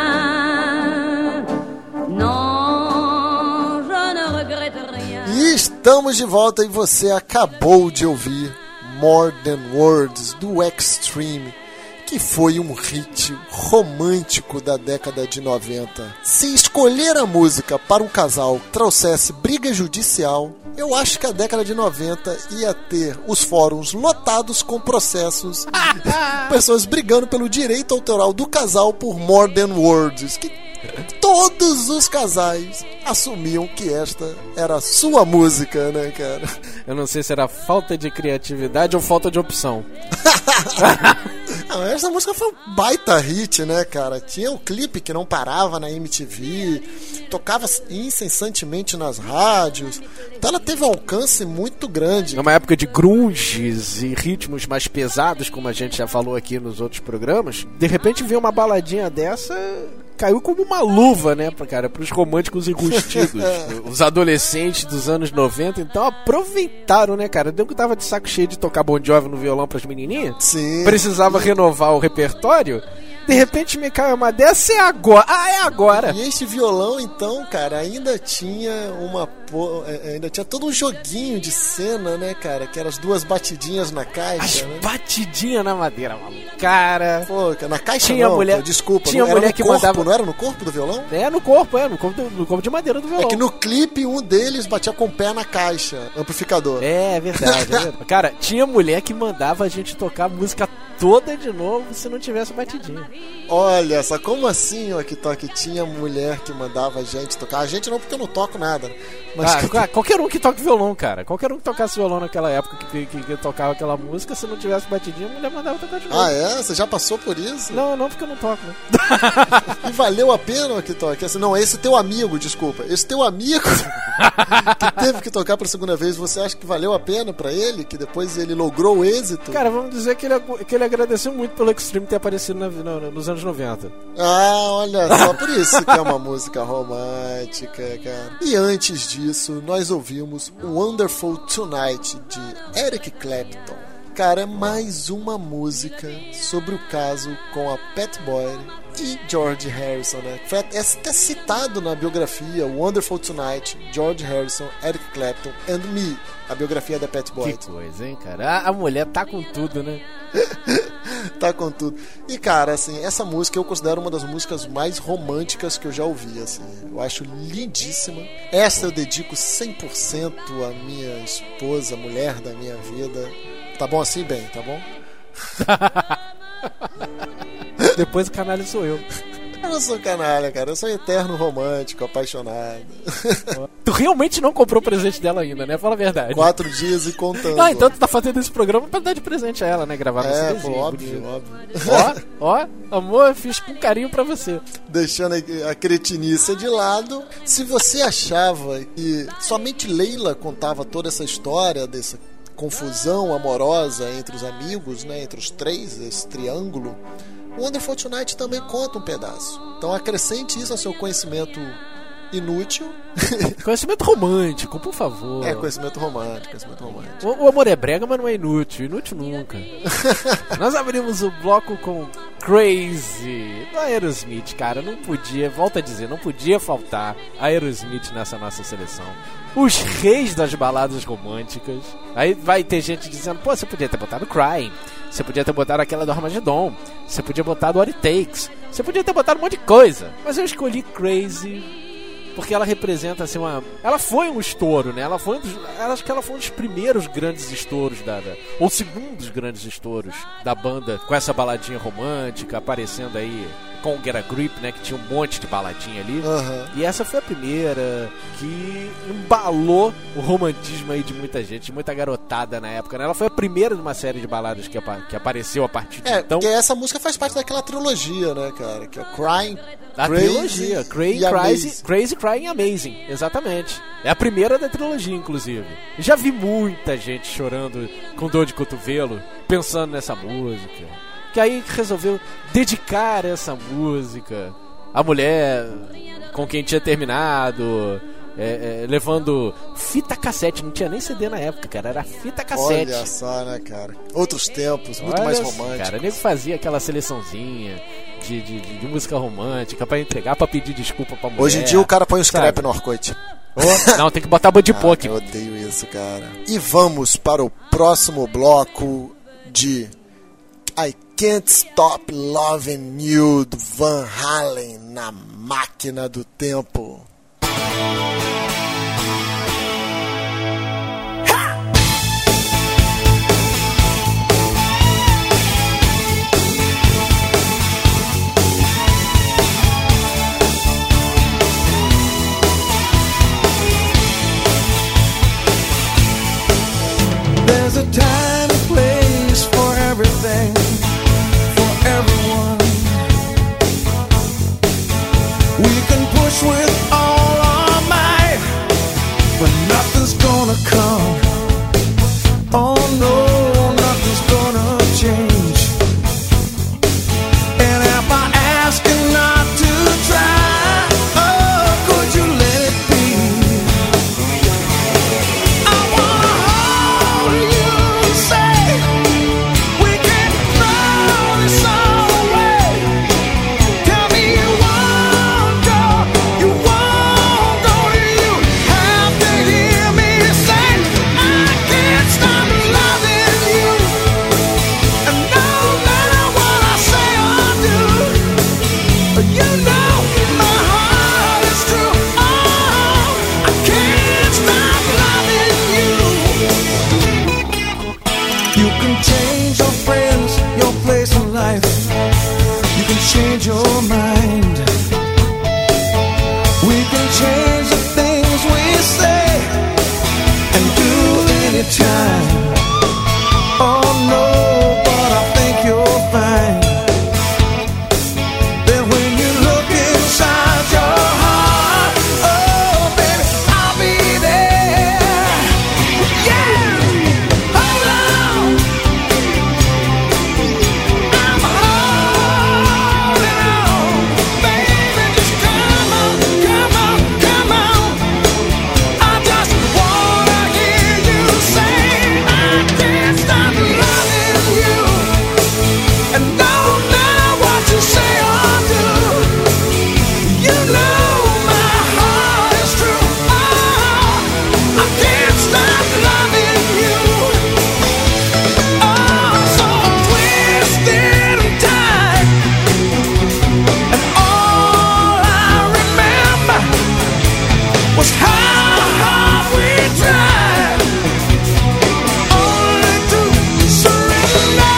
Non, je ne regrette rien. E estamos de volta e você acabou de ouvir More Than Words do Extreme, que foi um hit romântico da década de 90. Se escolher a música para um casal trouxesse briga judicial, eu acho que a década de 90 ia ter os fóruns lotados com processos, pessoas brigando pelo direito autoral do casal por More Than Words, que todos os casais assumiam que esta era a sua música, né, cara? Eu não sei se era falta de criatividade ou falta de opção. Não, essa música foi um baita hit, né, cara? Tinha um clipe que não parava na MTV, tocava incessantemente nas rádios, então ela teve um alcance muito grande. Numa época de grunges e ritmos mais pesados, como a gente já falou aqui nos outros programas, de repente ver uma baladinha dessa caiu como uma luva, né, cara, pros românticos enrustidos. Os adolescentes dos anos 90, então aproveitaram, né, cara? Deu que tava de saco cheio de tocar Bon Jovi no violão pras menininhas. Sim. Precisava renovar o repertório. De repente me cai uma dessa, é agora. Ah, é agora. E este violão, então, cara, ainda tinha ainda tinha todo um joguinho de cena, né, cara? Que eram as duas batidinhas na caixa, As né? batidinhas na madeira, maluco. Cara... Pô, na caixa tinha não, mulher, pô, desculpa. tinha não, mulher era no que corpo, mandava... não era no corpo do violão? No corpo de madeira do violão. É que no clipe um deles batia com o pé na caixa, amplificador. É verdade. Cara, tinha mulher que mandava a gente tocar a música toda de novo se não tivesse batidinha. Olha só, como assim, ó, que tinha mulher que mandava a gente tocar? A gente não, porque eu não toco nada. Mas qualquer um que toque violão, cara. Qualquer um que tocasse violão naquela época que tocava aquela música, se não tivesse batidinha, a mulher mandava tocar de novo. Ah, é? Você já passou por isso? Não, porque eu não toco, né? E valeu a pena o que toque? Assim, não, esse teu amigo, desculpa. Esse teu amigo que teve que tocar pela segunda vez, você acha que valeu a pena pra ele? Que depois ele logrou o êxito? Cara, vamos dizer que ele agradeceu muito pelo Extreme ter aparecido nos anos 90. Ah, olha só, por isso que é uma música romântica, cara. E antes disso, nós ouvimos Wonderful Tonight, de Eric Clapton. Cara, é mais uma música sobre o caso com a Pat Boyd e George Harrison, né? Foi até citado na biografia Wonderful Tonight, George Harrison, Eric Clapton and Me, a biografia da Pat Boyd. Que coisa, hein, cara? A mulher tá com tudo, né? Tá com tudo. E, cara, assim, essa música eu considero uma das músicas mais românticas que eu já ouvi, assim. Eu acho lindíssima. Essa eu dedico 100% à minha esposa, mulher da minha vida. Tá bom assim, bem? Tá bom? Depois o canalha sou eu. Eu não sou canalha, cara. Eu sou eterno romântico, apaixonado. Tu realmente não comprou o presente dela ainda, né? Fala a verdade. 4 dias e contando. Ah, então tu tá fazendo esse programa pra dar de presente a ela, né? Gravar no É, CDzinho, pô, óbvio. Ó, amor, fiz com carinho pra você. Deixando a cretinice de lado. Se você achava que somente Leila contava toda essa história, dessa confusão amorosa entre os amigos, né? Entre os três, esse triângulo, Wonderful Tonight também conta um pedaço. Então acrescente isso ao seu conhecimento inútil. Conhecimento romântico, por favor. É, conhecimento romântico. O amor é brega, mas não é inútil. Inútil nunca. Nós abrimos o bloco com Crazy, do Aerosmith, cara. Não podia, volto a dizer, não podia faltar Aerosmith nessa nossa seleção. Os reis das baladas românticas. Aí vai ter gente dizendo, pô, você podia ter botado Crying, você podia ter botado aquela do Armageddon, você podia botar What It Takes, você podia ter botado um monte de coisa. Mas eu escolhi Crazy porque ela representa, assim, ela foi um estouro, né? Acho que ela foi um dos primeiros grandes estouros ou segundos grandes estouros da banda, com essa baladinha romântica, aparecendo aí com o Get a Grip, né? Que tinha um monte de baladinha ali. Uhum. E essa foi a primeira que embalou o romantismo aí de muita gente, de muita garotada na época, né? Ela foi a primeira de uma série de baladas que apareceu a partir de então. Porque essa música faz parte daquela trilogia, né, cara? Que é Crying, a trilogia, Crazy, Crying, Amazing, exatamente. É a primeira da trilogia, inclusive. Já vi muita gente chorando com dor de cotovelo, pensando nessa música. Que aí resolveu dedicar essa música à mulher com quem tinha terminado, levando fita cassete. Não tinha nem CD na época, cara, era fita cassete. Olha só, né, cara? Outros tempos, muito mais românticos. Cara, nego fazia aquela seleçãozinha de música romântica pra entregar, pra pedir desculpa pra mulher. Hoje em dia o cara põe um scrap no Orkut. Não, tem que botar Bud Pok. Eu odeio isso, cara. E vamos para o próximo bloco de I Can't Stop Loving You, do Van Halen, na máquina do tempo. There's a time and place for everything, for everyone. We can push with all You can change your friends, your place in life. You can change your mind. We can change the things we say and do anytime. Oh no, but I think you'll find that when you look inside your heart, oh baby, I'll be there. Yeah, hold on, I'm holding on, baby, just come on, come on, come on. I just wanna hear you say I can't stop loving you. And no matter what you say or do, you know my heart is true. Oh, I can't stop loving you. Oh, so twisted and tight, and all I remember was how hard we tried, only to surrender.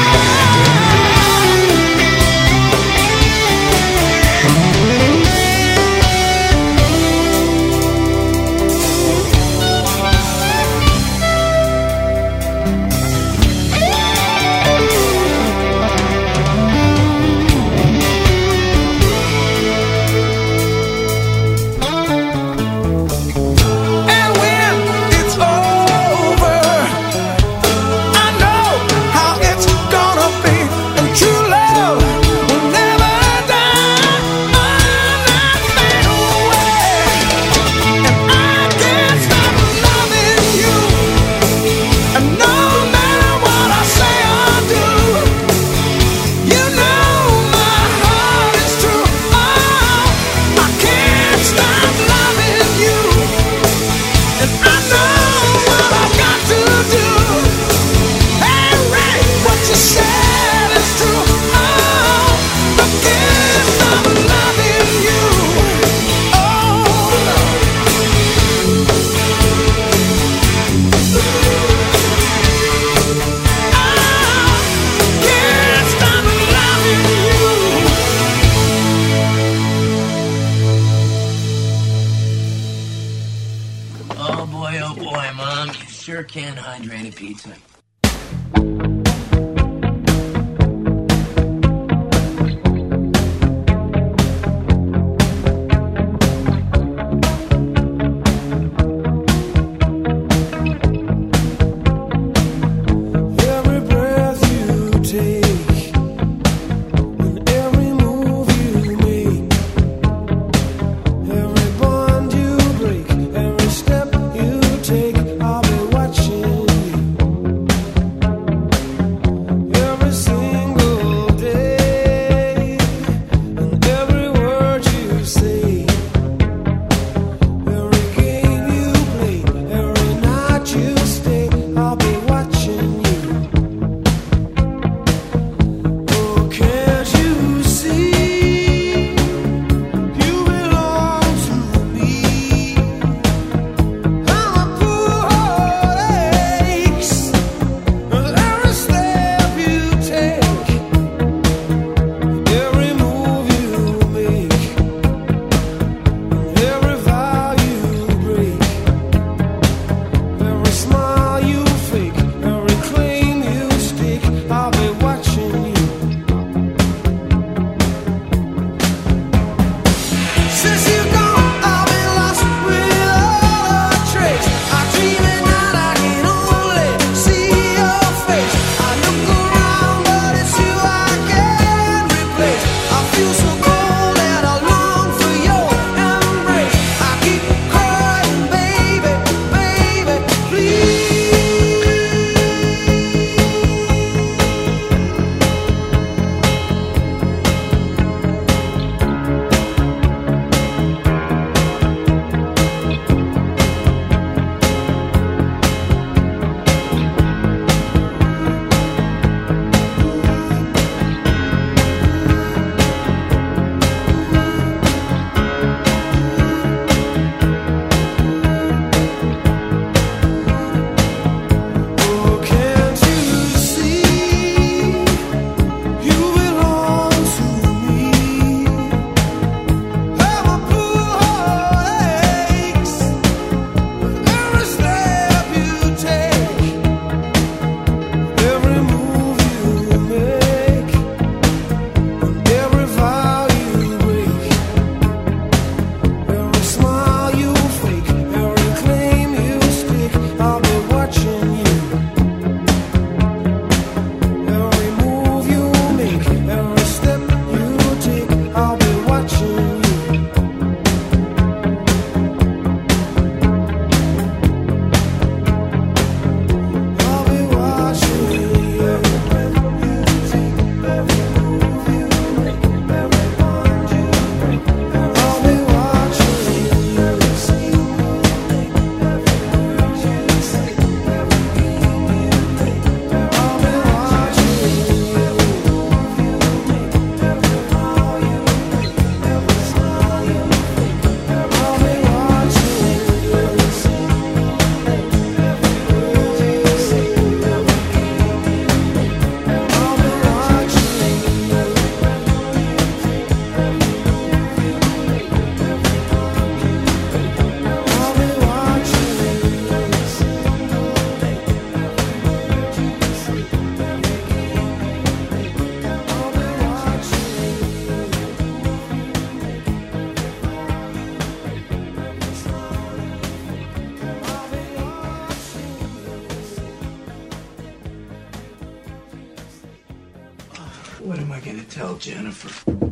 And when it's over, I know how it's gonna be. And true love will never die, not fade away. And I can't stop loving you. And no matter what I say or do, you know my heart is true. Oh, I can't stop loving you. And I know what I've got to do. Hey, Ray, what you said is true. Oh, I can't stop loving you. Oh, no. I can't stop loving you. Oh boy, Mom, you sure can hydrate a pizza. Every breath you take and every move you make, every bond you break, every step you take, I'll be watching you. What am I going to tell Jennifer?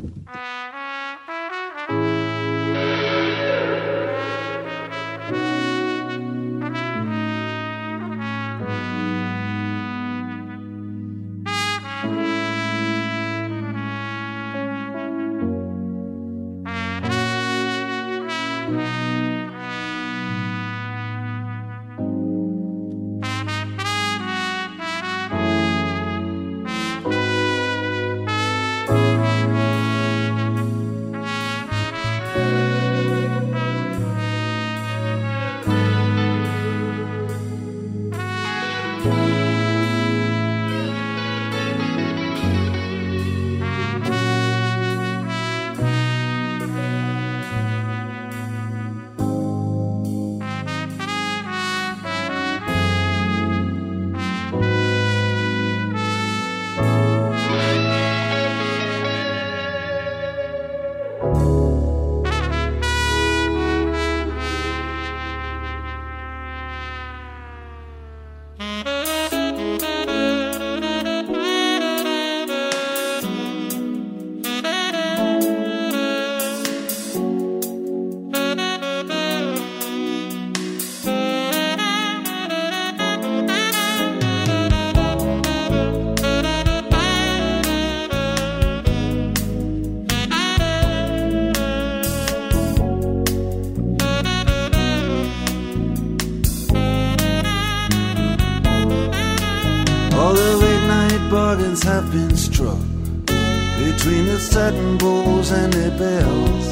bargains have been struck between the satin bowls and their bells.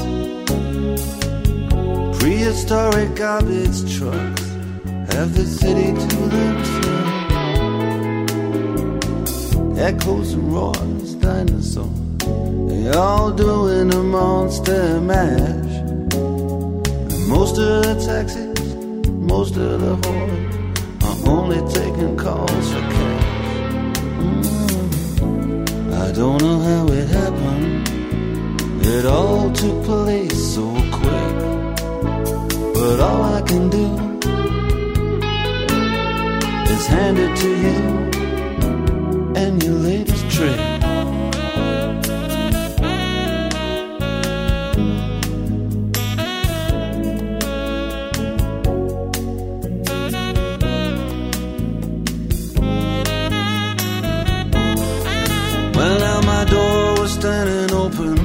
Prehistoric garbage trucks have the city to themselves. Echoes and roars, dinosaurs, they all doing a monster mash. And most of the taxis, most of the whores are only taking calls for cash. I don't know how it happened. It all took place so quick. But all I can do is hand it to you and your latest trick. Well, now my door was standing open.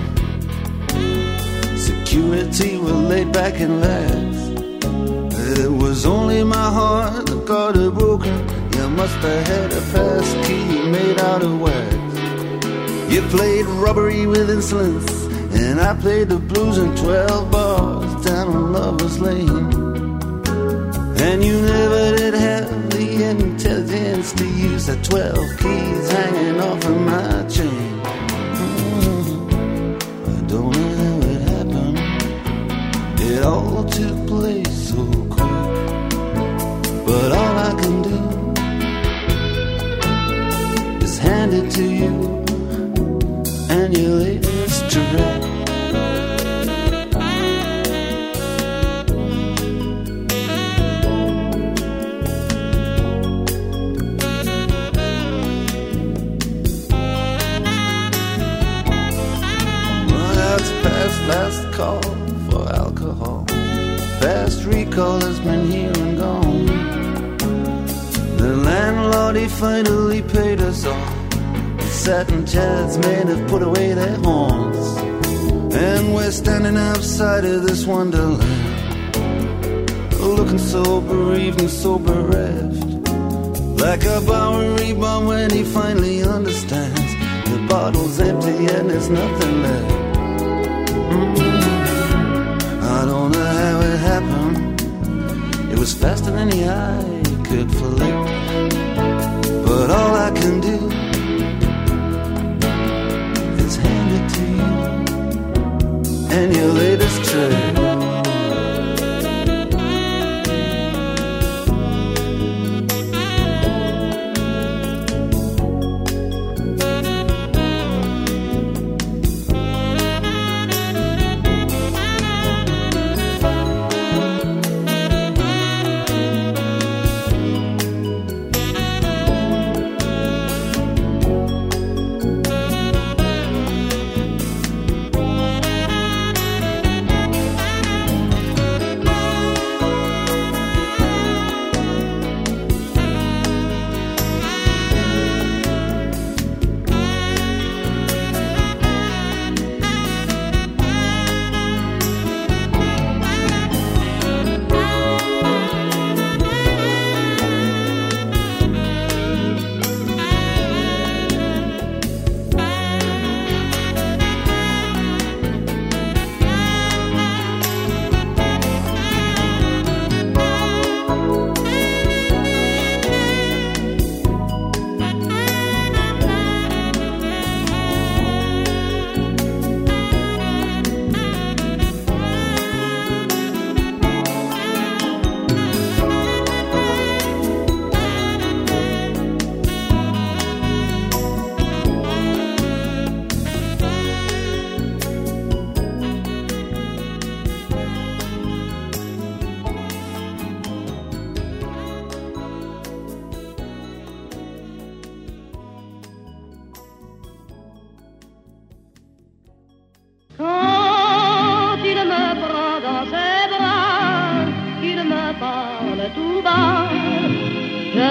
Security were laid back and laughed. It was only my heart that got it broken. You must have had a pass key made out of wax. You played robbery with insolence, and I played the blues in 12 bars down on Lover's Lane. And you never did have the intelligence to use the 12 keys hanging off of my chain. I don't know how it happened. It all took place so quick. But all I can do is hand it to you and your latest track. Last call for alcohol. Fast recall has been here and gone. The landlord, he finally paid us all. The satin chairs men have put away their horns. And we're standing outside of this wonderland, looking so bereaved and so bereft. Like a Bowery bomb when he finally understands the bottle's empty and there's nothing left. I don't know how it happened. It was faster than the eye could flick. But all I can do is hand it to you and your latest trick.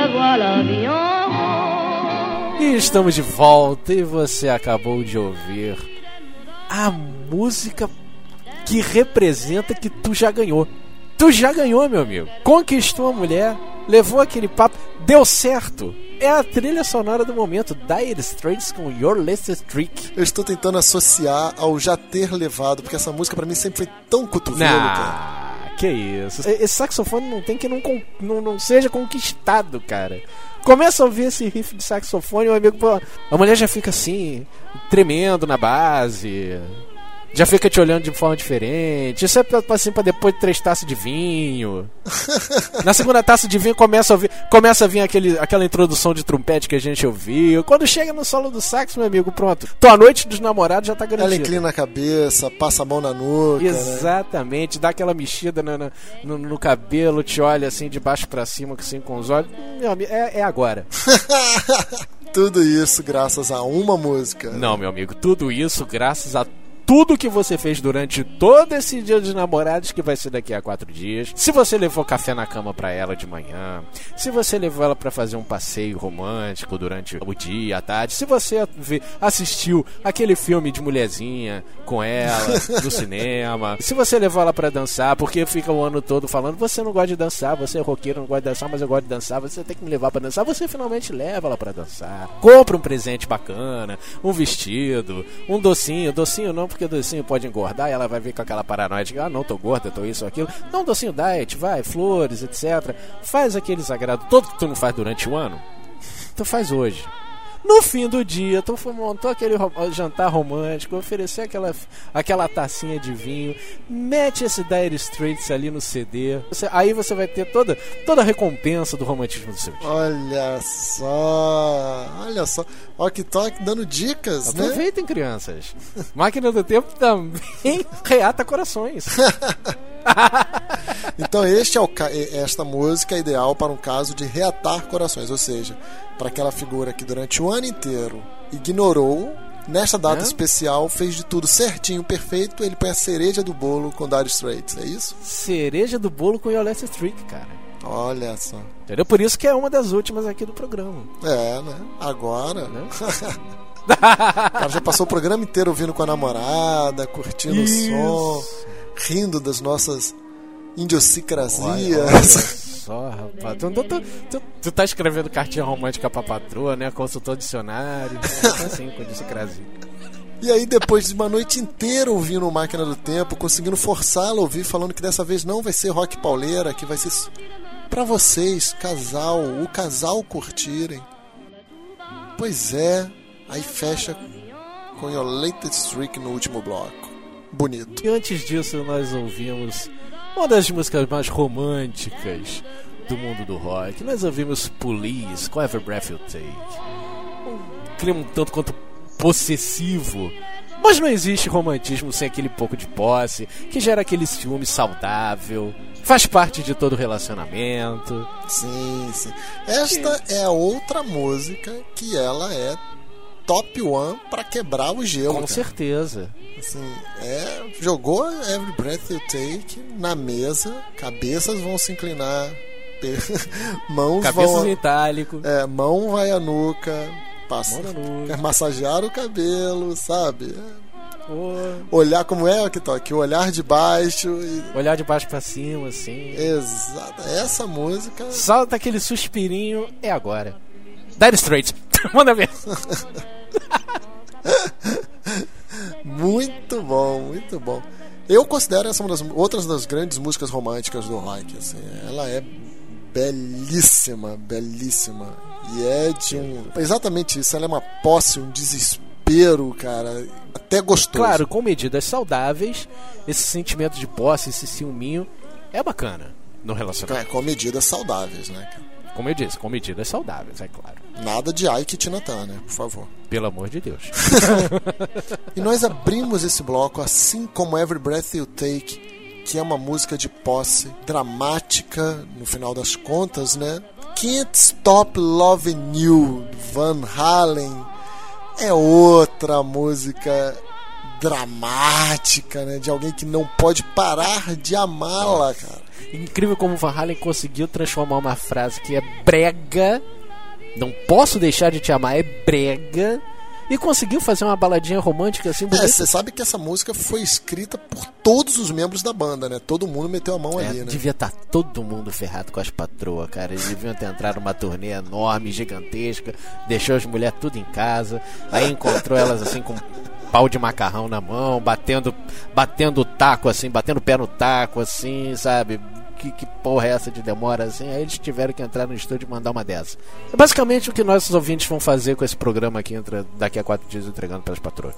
revois la vie en rose. E estamos de volta e você acabou de ouvir a música que representa que tu já ganhou. Tu já ganhou, meu amigo. Conquistou a mulher, levou aquele papo, deu certo. É a trilha sonora do momento, Dire Straits com Your Latest Trick. Eu estou tentando associar ao já ter levado, porque essa música pra mim sempre foi tão cotovelo, cara. Que isso. Esse saxofone não tem que não seja conquistado, cara. Começa a ouvir esse riff de saxofone, meu amigo, pô, a mulher já fica assim, tremendo na base. Já fica te olhando de forma diferente. Isso é assim pra depois de 3 taças de vinho. Na segunda taça de vinho começa a vir aquela introdução de trompete que a gente ouviu. Quando chega no solo do sax, meu amigo, pronto. Tua noite dos namorados já tá garantida. Ela inclina a cabeça, passa a mão na nuca. Exatamente, né? Dá aquela mexida no cabelo, te olha assim de baixo pra cima, assim com os olhos. Meu amigo, é agora. Tudo isso graças a uma música. Não, meu amigo, tudo isso graças a tudo que você fez durante todo esse dia dos namorados, que vai ser daqui a 4 dias. Se você levou café na cama pra ela de manhã, se você levou ela pra fazer um passeio romântico durante o dia, à tarde, se você assistiu aquele filme de mulherzinha com ela no cinema, se você levou ela pra dançar, porque fica o ano todo falando, você não gosta de dançar, você é roqueiro, não gosta de dançar, mas eu gosto de dançar, você tem que me levar pra dançar, você finalmente leva ela pra dançar. Compra um presente bacana, um vestido, um docinho não, porque docinho pode engordar e ela vai vir com aquela paranoia de não, tô gorda, tô isso ou aquilo. Não, docinho diet, vai, flores, etc. Faz aqueles agrados todo que tu não faz durante o ano, tu faz hoje. No fim do dia, tu montou aquele jantar romântico, oferecer aquela tacinha de vinho, mete esse Dire Straits ali no CD, aí você vai ter toda a recompensa do romantismo do seu dia. Olha só, Walk Talk dando dicas, né? Aproveitem, crianças. Máquina do Tempo também reata corações. Então esta música é ideal para um caso de reatar corações, ou seja, para aquela figura que durante o ano inteiro ignorou, nesta data especial fez de tudo certinho, perfeito, ele põe a cereja do bolo com Dire Straits, é isso? Cereja do bolo com Your Latest Trick, cara. Olha só. Entendeu? Por isso que é uma das últimas aqui do programa. É, né? Agora, né? O cara já passou o programa inteiro ouvindo com a namorada, curtindo o som, rindo das nossas idiosincrasias. Olha só, rapaz. Tu tá escrevendo cartinha romântica pra patroa, né? Consultor dicionário. Assim, com idiosincrasia. E aí, depois de uma noite inteira ouvindo Máquina do Tempo, conseguindo forçá-la a ouvir, falando que dessa vez não vai ser rock pauleira, que vai ser pra vocês, o casal curtirem. Pois é, aí fecha com Your Latest Trick no último bloco. Bonito. E antes disso, nós ouvimos uma das músicas mais românticas do mundo do rock. Nós ouvimos Police com Every Breath You Take. Um clima um tanto quanto possessivo, mas não existe romantismo sem aquele pouco de posse, que gera aquele ciúme saudável, faz parte de todo relacionamento. Sim. Esta é a outra música que ela é top 1 pra quebrar o gelo. Com certeza. Assim, jogou Every Breath You Take na mesa, cabeças vão se inclinar, mãos cabeças vão... em itálico. Mão vai à nuca, massagear o cabelo, sabe? Olhar como é que toque, o olhar de baixo olhar de baixo pra cima, assim. Exato, essa música solta aquele suspirinho, é agora. Dire Straits, manda ver. Muito bom. Eu considero essa uma das outras das grandes músicas românticas do rock, assim. Ela é belíssima. E é de exatamente isso, ela é uma posse, um desespero, cara, até gostoso. Claro, com medidas saudáveis, esse sentimento de posse, esse ciúminho é bacana no relacionamento. Com medidas saudáveis, né, cara? Como eu disse, com medidas saudáveis, é claro. Nada de Ike e Tina Turner, por favor. Pelo amor de Deus. E nós abrimos esse bloco, assim como Every Breath You Take, que é uma música de posse dramática, no final das contas, né? Can't Stop Loving You, Van Halen, é outra música dramática, né? De alguém que não pode parar de amá-la, cara. Incrível como o Van Halen conseguiu transformar uma frase que é brega, não posso deixar de te amar, é brega, e conseguiu fazer uma baladinha romântica assim bonita. Você sabe que essa música foi escrita por todos os membros da banda, né? Todo mundo meteu a mão ali, né? Devia estar todo mundo ferrado com as patroas, cara. Eles deviam ter entrado numa turnê enorme, gigantesca, deixou as mulheres tudo em casa, aí encontrou elas assim com pau de macarrão na mão, batendo o taco assim, batendo o pé no taco assim, sabe? Que porra é essa de demora assim? Aí eles tiveram que entrar no estúdio e mandar uma dessa. É basicamente o que nossos ouvintes vão fazer com esse programa aqui daqui a 4 dias entregando pelas patroas.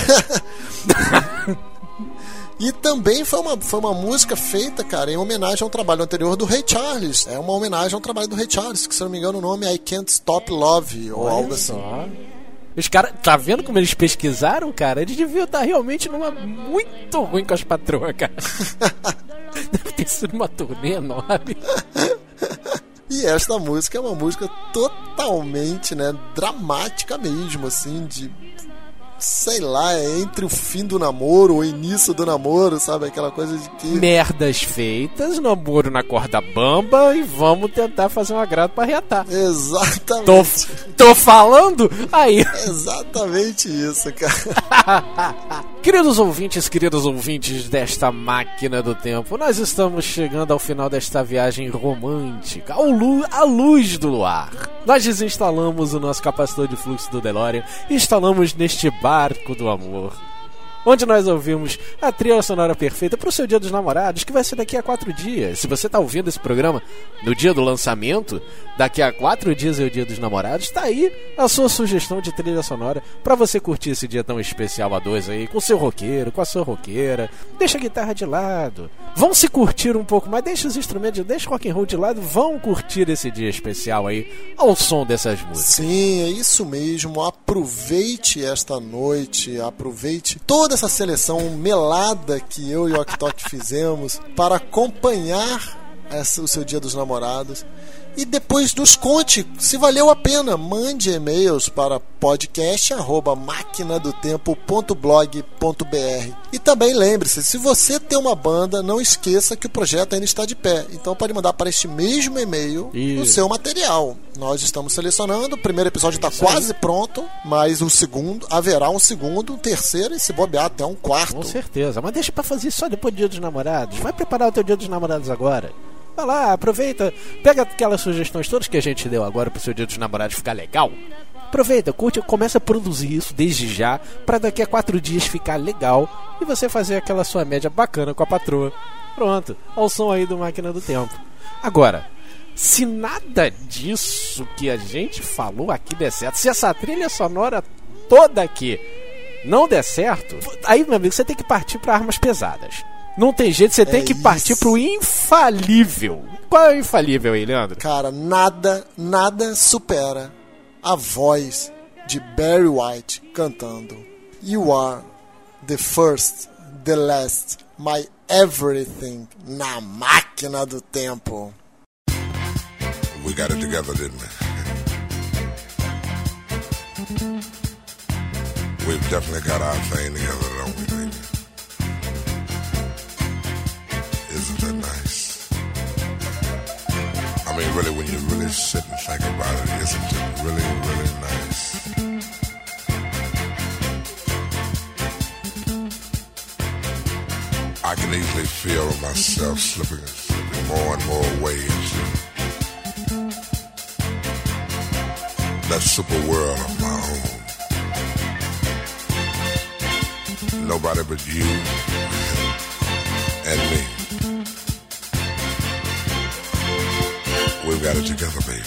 E também foi uma música feita, cara, em homenagem a um trabalho anterior do Ray Charles. É uma homenagem a um trabalho do Ray Charles, que se não me engano o nome é I Can't Stop Love, ou algo assim. Os caras, tá vendo como eles pesquisaram, cara? Eles deviam estar realmente numa muito ruim com as patroas, cara. Deve ter sido uma turnê enorme. E esta música é uma música totalmente, né, dramática mesmo, assim, de... sei lá, é entre o fim do namoro, o início do namoro, sabe? Aquela coisa de que... merdas feitas, namoro na corda bamba e vamos tentar fazer um agrado pra reatar. Exatamente. Tô falando? Aí. Exatamente isso, cara. Queridos ouvintes desta máquina do tempo, nós estamos chegando ao final desta viagem romântica, à luz do luar. Nós desinstalamos o nosso capacitor de fluxo do DeLorean e instalamos neste barco do amor, onde nós ouvimos a trilha sonora perfeita para o seu Dia dos Namorados, que vai ser daqui a 4 dias. Se você está ouvindo esse programa no dia do lançamento, daqui a 4 dias é o Dia dos Namorados. Está aí a sua sugestão de trilha sonora para você curtir esse dia tão especial a dois aí, com o seu roqueiro, com a sua roqueira. Deixa a guitarra de lado, vão se curtir um pouco mais, deixa os instrumentos, deixa o rock and roll de lado, vão curtir esse dia especial aí ao som dessas músicas. Sim, é isso mesmo. Aproveite esta noite, aproveite toda essa seleção melada que eu e o Oktok fizemos para acompanhar o seu Dia dos Namorados. E depois nos conte se valeu a pena. Mande e-mails para podcast@maquinadotempo.blog.br. E também lembre-se, se você tem uma banda, não esqueça que o projeto ainda está de pé. Então pode mandar para este mesmo e-mail o seu material. Nós estamos selecionando. O primeiro episódio está quase pronto, mas o segundo, haverá um segundo, um terceiro e se bobear até um quarto. Com certeza, mas deixa para fazer só depois do Dia dos Namorados. Vai preparar o teu Dia dos Namorados agora. Vai lá, aproveita, pega aquelas sugestões todas que a gente deu agora pro seu Dia dos Namorados ficar legal. Aproveita, curte, começa a produzir isso desde já, pra daqui a 4 dias ficar legal e você fazer aquela sua média bacana com a patroa. Pronto, ao som aí do Máquina do Tempo. Agora, se nada disso que a gente falou aqui der certo, se essa trilha sonora toda aqui não der certo, aí, meu amigo, você tem que partir pra armas pesadas. Não tem jeito, você tem que partir pro infalível. Qual é o infalível aí, Leandro? Cara, nada supera a voz de Barry White cantando You Are the First, the Last, My Everything, na Máquina do Tempo. We got it together, didn't we? We've definitely got our thing together, don't we, baby? Isn't that nice? I mean, really, when you really sit and think about it, isn't it really, really nice? I can easily feel myself slipping more and more away into that super world of my own. Nobody but you and me. We've got it together, baby.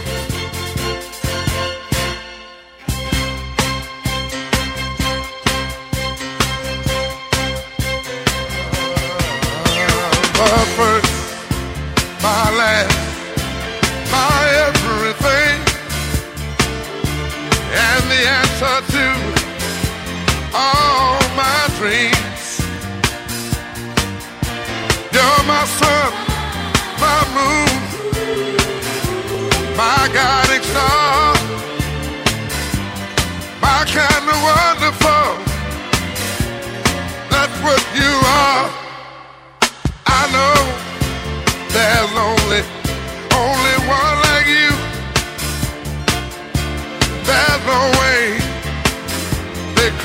My first, my last, my everything, and the answer to all my dreams. You're my sun, my moon, my guiding star, my kind of wonderful. That's what you are. I know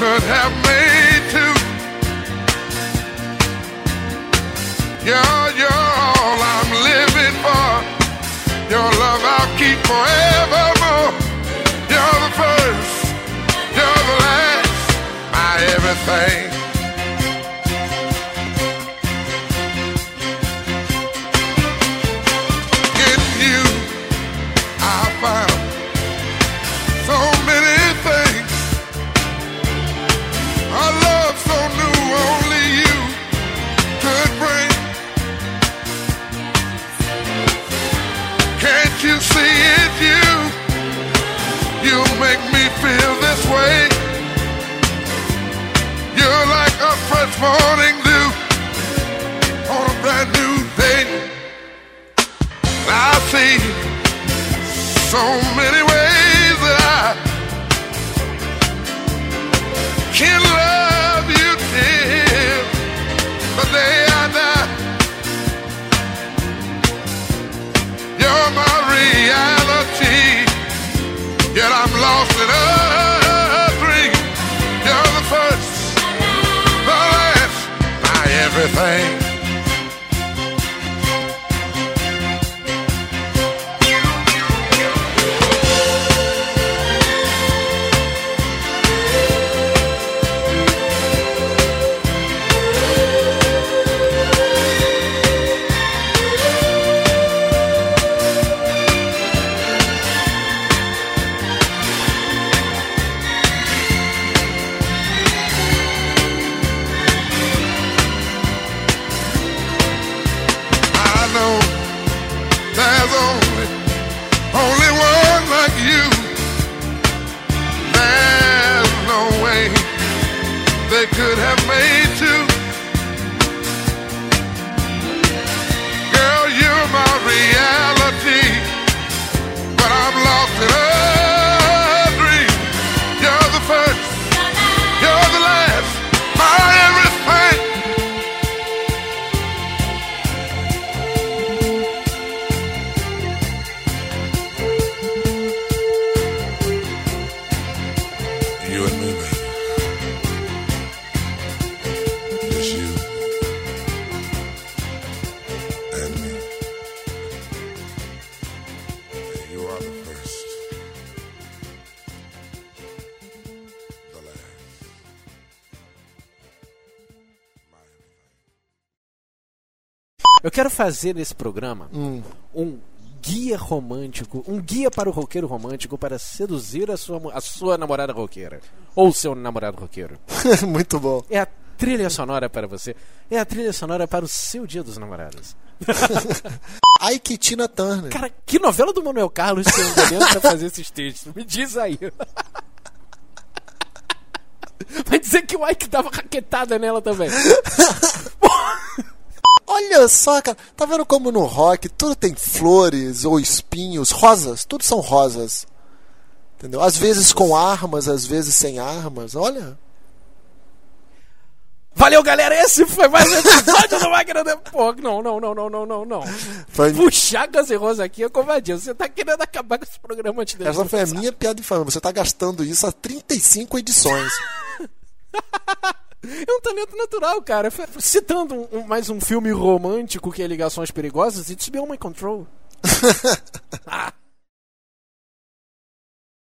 could have made two. You're all I'm living for. Your love I'll keep forevermore. You're the first, you're the last, my everything. In you I found so many things. A love so new only you could bring. Can't you see it, you make me feel this way. You're like a fresh morning dew on a brand new day. I see so many ways that I can love you till the day I die. You're my reality, yet I'm lost in a dream. You're the first, the last, my everything. There's only one like you. There's no way they could have made two. Girl, you're my reality, but I'm lost in a dream. You're the first, you're the last, my everything. You and me, baby. Just you and me. And you are the first, the last, my everything. Eu quero fazer nesse programa um guia romântico, um guia para o roqueiro romântico para seduzir a sua namorada roqueira. Ou seu namorado roqueiro. Muito bom. É a trilha sonora para você. É a trilha sonora para o seu Dia dos Namorados. Ike Tina Turner. Cara, que novela do Manuel Carlos tem dentro pra fazer esses textos? Me diz aí. Vai dizer que o Ike dava raquetada nela também. Olha só, cara, tá vendo como no rock tudo tem flores ou espinhos, rosas, tudo são rosas. Entendeu? Às vezes com armas, às vezes sem armas. Olha. Valeu, galera, esse foi mais um episódio do Máquina do... Pô, não. Puxar Guns N' Roses aqui é covardia. Você tá querendo acabar com esse programa antes dele. Essa foi a minha piada infame. Você tá gastando isso há 35 edições. É um talento natural, cara. Citando mais um filme romântico que é Ligações Perigosas, It's Beyond My Control.